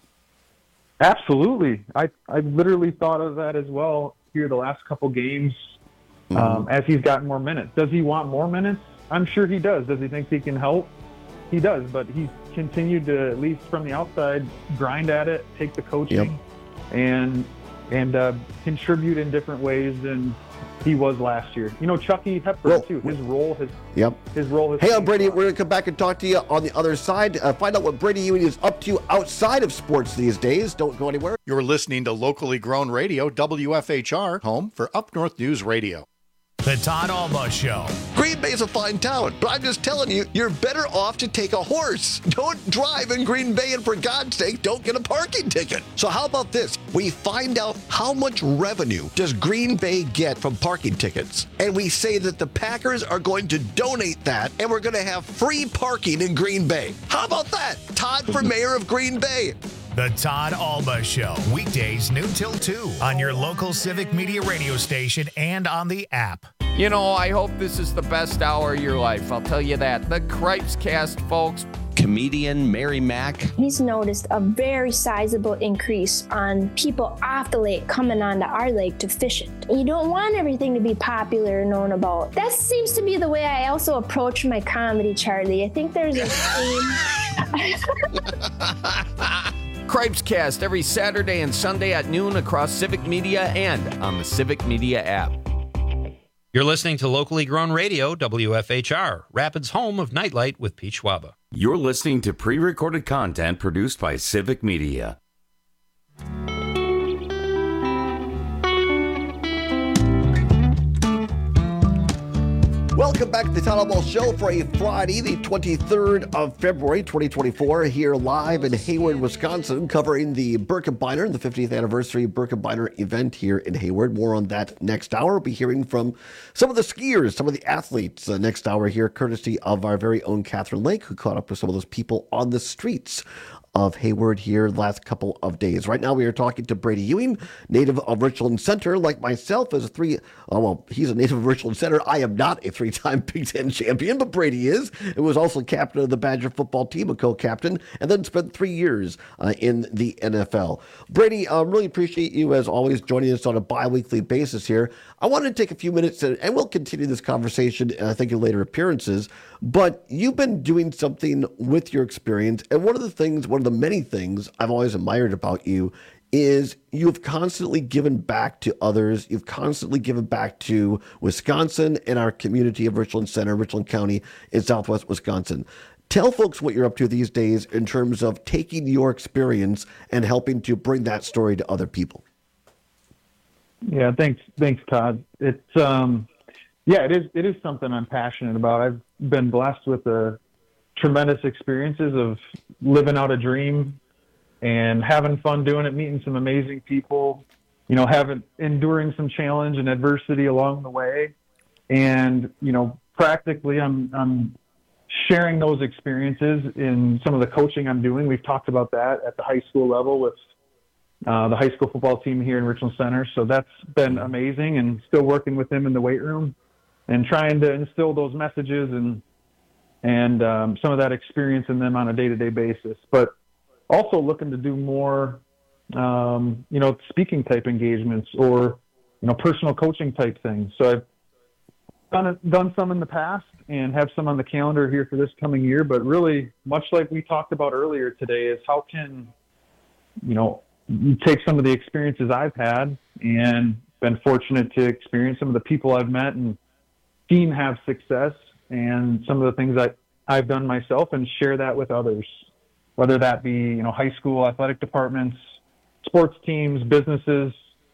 Absolutely. I, I literally thought of that as well here the last couple games um, mm-hmm. as he's gotten more minutes. Does he want more minutes? I'm sure he does. Does he think he can help? He does, but he's continued to, at least from the outside, grind at it, take the coaching, yep. and and uh, contribute in different ways. And he was last year. You know, Chucky Hepburn well, too. His role has. Yep. His role has. Hey, I'm Brady. We're gonna come back and talk to you on the other side. Uh, find out what Brady Ewing is up to outside of sports these days. Don't go anywhere. You're listening to locally grown radio, W F H R, home for Up North News Radio. The Todd Alba Show. Green Bay's a fine town, but I'm just telling you, you're better off to take a horse. Don't drive in Green Bay, and for God's sake, don't get a parking ticket. So how about this? We find out how much revenue does Green Bay get from parking tickets, and we say that the Packers are going to donate that, and we're going to have free parking in Green Bay. How about that? Todd for mayor of Green Bay. The Todd Alba Show, weekdays noon till two on your local Civic Media radio station and on the app. You know, I hope this is the best hour of your life. I'll tell you that. The Cripes Cast, folks. Comedian Mary Mack. He's noticed a very sizable increase on people off the lake coming onto our lake to fish it. You don't want everything to be popular and known about. That seems to be the way I also approach my comedy, Charlie. I think there's a theme. Cripes Cast every Saturday and Sunday at noon across Civic Media and on the Civic Media app. You're listening to locally grown radio, W F H R, Rapids' home of Nightlight with Pete Schwaba. You're listening to pre-recorded content produced by Civic Media. Welcome back to the Todd Alba Show for a Friday, the twenty-third of February, twenty twenty-four, here live in Hayward, Wisconsin, covering the Birkebeiner, the fiftieth anniversary Birkebeiner event here in Hayward. More on that next hour. We'll be hearing from some of the skiers, some of the athletes uh, next hour here, courtesy of our very own Catherine Lake, who caught up with some of those people on the streets of Hayward here the last couple of days. Right now we are talking to Brady Ewing, native of Richland Center, like myself as a three, oh, well, he's a native of Richland Center. I am not a three-time Big Ten champion, but Brady is. It was also captain of the Badger football team, a co-captain, and then spent three years uh, in the N F L. Brady, I uh, really appreciate you, as always, joining us on a bi-weekly basis here. I wanted to take a few minutes, and, and we'll continue this conversation, I think, in later appearances, but you've been doing something with your experience, and one of the things, one of the many things I've always admired about you is you've constantly given back to others. You've constantly given back to Wisconsin and our community of Richland Center, Richland County in southwest Wisconsin. Tell folks what you're up to these days in terms of taking your experience and helping to bring that story to other people. Yeah, thanks, thanks, Todd. It's um, yeah, it is it is something I'm passionate about. I've been blessed with the tremendous experiences of living out a dream and having fun doing it, meeting some amazing people, you know, having enduring some challenge and adversity along the way, and you know, practically, I'm I'm sharing those experiences in some of the coaching I'm doing. We've talked about that at the high school level with Uh, the high school football team here in Richland Center. So that's been amazing, and still working with them in the weight room and trying to instill those messages and, and um, some of that experience in them on a day-to-day basis, but also looking to do more, um, you know, speaking type engagements or, you know, personal coaching type things. So I've done, it, done some in the past and have some on the calendar here for this coming year, but really much like we talked about earlier today is how can, you know, you take some of the experiences I've had and been fortunate to experience some of the people I've met and seen have success and some of the things that I've done myself and share that with others, whether that be, you know, high school athletic departments, sports teams, businesses,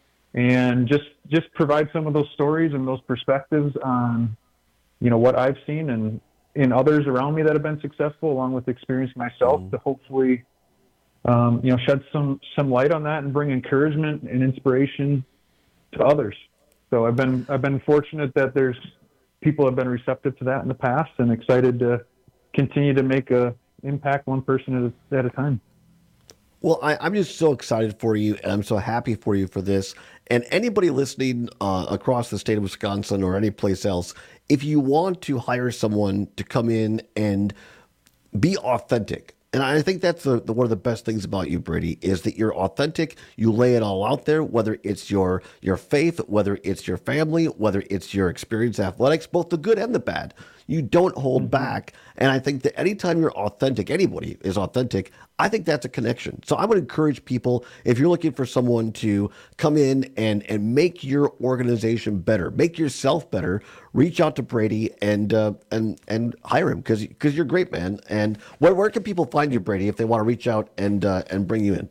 and just, just provide some of those stories and those perspectives on, you know, what I've seen and in others around me that have been successful, along with experience myself, mm-hmm. to hopefully Um, you know, shed some, some light on that and bring encouragement and inspiration to others. So I've been, I've been fortunate that there's people have been receptive to that in the past and excited to continue to make a impact one person at a, at a time. Well, I, I'm just so excited for you, and I'm so happy for you for this. And anybody listening uh, across the state of Wisconsin or any place else, if you want to hire someone to come in and be authentic, and I think that's the, the, one of the best things about you, Brady, is that you're authentic. You lay it all out there, whether it's your your faith, whether it's your family, whether it's your experience in athletics, both the good and the bad. You don't hold back. And I think that anytime you're authentic, anybody is authentic, I think that's a connection. So I would encourage people, if you're looking for someone to come in and, and make your organization better, make yourself better, reach out to Brady and uh, and and hire him because because you're great, man. And where, where can people find you, Brady, if they want to reach out and uh, and bring you in?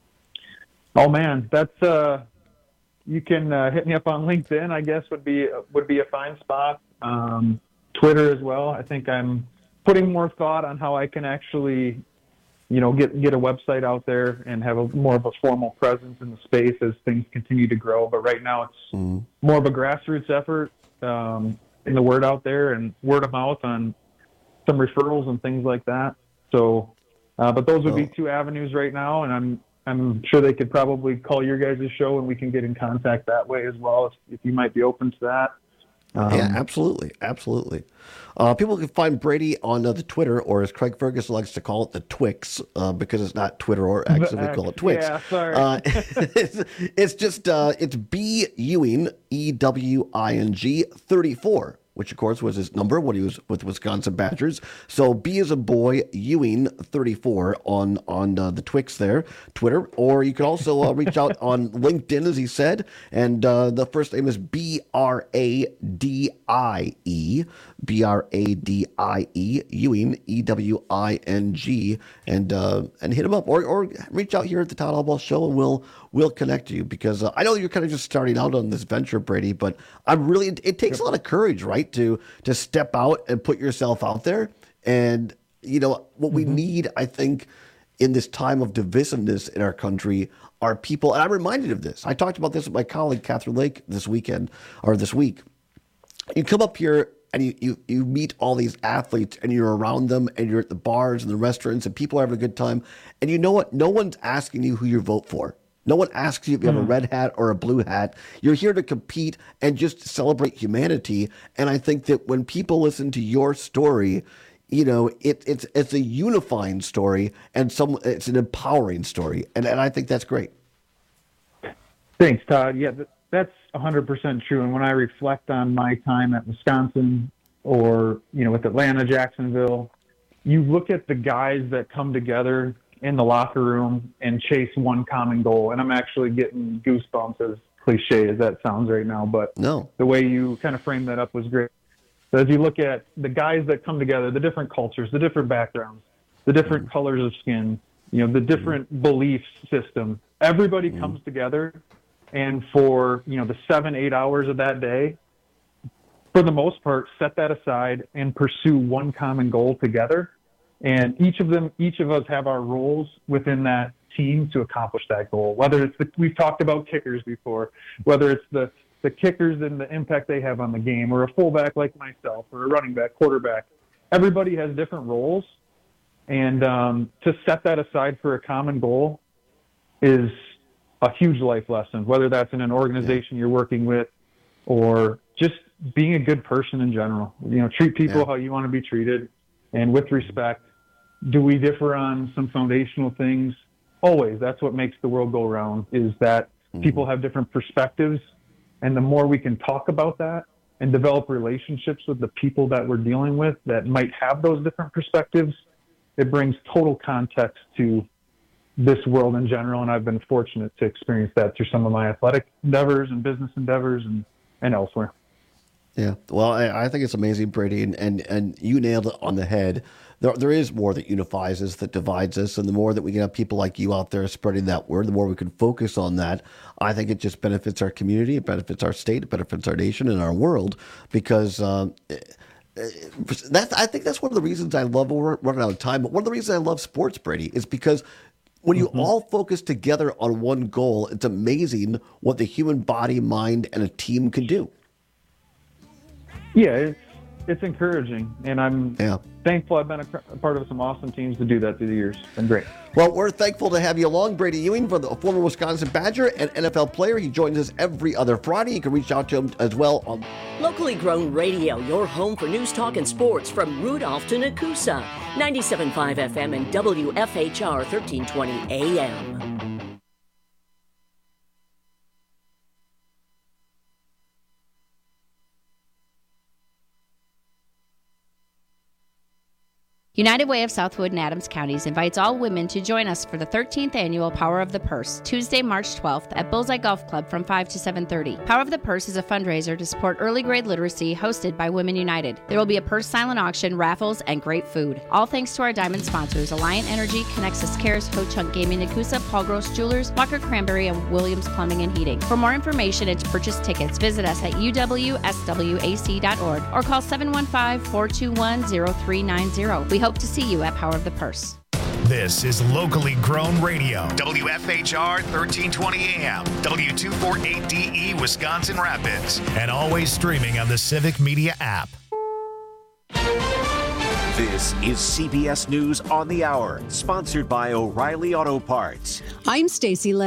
Oh, man, that's uh, you can uh, hit me up on LinkedIn, I guess, would be would be a fine spot. Um, Twitter as well. I think I'm putting more thought on how I can actually, you know, get get a website out there and have a more of a formal presence in the space as things continue to grow. But right now it's mm. more of a grassroots effort, um, getting the word out there and word of mouth on some referrals and things like that. So, uh, but those would be two avenues right now, and I'm I'm sure they could probably call your guys' show and we can get in contact that way as well if, if you might be open to that. Um, yeah, absolutely. Absolutely. Uh, people can find Brady on uh, the Twitter, or as Craig Ferguson likes to call it, the Twix, uh, because it's not Twitter or X, we call it Twix. Yeah, sorry. Uh, it's, it's just, uh, it's B Ewing, E W I N G, thirty-four. Which, of course, was his number when he was with Wisconsin Badgers. So B is a boy, Ewing, thirty-four on on uh, the Twix there, Twitter. Or you can also uh, reach out on LinkedIn, as he said. And uh, the first name is B R A D I E. B R A D I E, Ewing, E W I N G. And uh, and hit him up. Or or reach out here at the Todd Albaugh Show and we'll we'll connect you. Because uh, I know you're kind of just starting out on this venture, Brady, but I'm really, it, it takes a lot of courage, right? To to step out and put yourself out there. And, you know, what we mm-hmm. need, I think, in this time of divisiveness in our country are people, and I'm reminded of this. I talked about this with my colleague, Catherine Lake, this weekend, or this week. You come up here and you, you, you meet all these athletes and you're around them and you're at the bars and the restaurants and people are having a good time. And you know what? No one's asking you who you vote for. No one asks you if you have a red hat or a blue hat. You're here to compete and just celebrate humanity. And I think that when people listen to your story, you know, it, it's it's a unifying story and some it's an empowering story. And, and I think that's great. Thanks, Todd. Yeah, that's one hundred percent true. And when I reflect on my time at Wisconsin or, you know, with Atlanta, Jacksonville, you look at the guys that come together in the locker room and chase one common goal. And I'm actually getting goosebumps, as cliche as that sounds right now, but no, the way you kind of framed that up was great. So as you look at the guys that come together, the different cultures, the different backgrounds, the different mm-hmm. colors of skin, you know, the different mm-hmm. belief system, everybody mm-hmm. comes together. And for, you know, the seven, eight hours of that day, for the most part, set that aside and pursue one common goal together. And each of them, each of us have our roles within that team to accomplish that goal. Whether it's the, we've talked about kickers before, whether it's the, the kickers and the impact they have on the game, or a fullback like myself, or a running back, quarterback. Everybody has different roles. And um, to set that aside for a common goal is a huge life lesson, whether that's in an organization you're working with or just being a good person in general. You know, treat people yeah. how you want to be treated and with respect. Do we differ on some foundational things? Always. That's what makes the world go round, is that mm-hmm. people have different perspectives. And the more we can talk about that and develop relationships with the people that we're dealing with that might have those different perspectives, it brings total context to this world in general. And I've been fortunate to experience that through some of my athletic endeavors and business endeavors and, and elsewhere. Yeah, well, I, I think it's amazing, Brady, and, and, and you nailed it on the head. There, there is more that unifies us, that divides us, and the more that we can have people like you out there spreading that word, the more we can focus on that. I think it just benefits our community, it benefits our state, it benefits our nation and our world, because um, that's, I think that's one of the reasons I love, we're running out of time, but one of the reasons I love sports, Brady, is because when you mm-hmm. all focus together on one goal, it's amazing what the human body, mind, and a team can do. Yeah, it's it's encouraging, and I'm yeah. thankful I've been a, a part of some awesome teams to do that through the years. It's been great. Well, we're thankful to have you along, Brady Ewing, for the former Wisconsin Badger and N F L player. He joins us every other Friday. You can reach out to him as well on Locally Grown Radio, your home for news, talk, and sports from Rudolph to Nakusa, ninety-seven point five F M and W F H R thirteen twenty A M. United Way of Southwood and Adams Counties invites all women to join us for the thirteenth annual Power of the Purse, Tuesday, March twelfth at Bullseye Golf Club from five to seven thirty. Power of the Purse is a fundraiser to support early grade literacy hosted by Women United. There will be a purse silent auction, raffles, and great food. All thanks to our diamond sponsors, Alliant Energy, Connexus Cares, Ho Chunk Gaming Nakusa, Paul Gross Jewelers, Walker Cranberry, and Williams Plumbing and Heating. For more information and to purchase tickets, visit us at u w s w a c dot org or call seven one five, four two one, zero three nine zero. We hope to see you at Power of the Purse. This is locally grown radio. W F H R thirteen twenty A M, W two forty-eight D E, Wisconsin Rapids, and always streaming on the Civic Media app. This is C B S News on the Hour, sponsored by O'Reilly Auto Parts. I'm Stacy Lynn.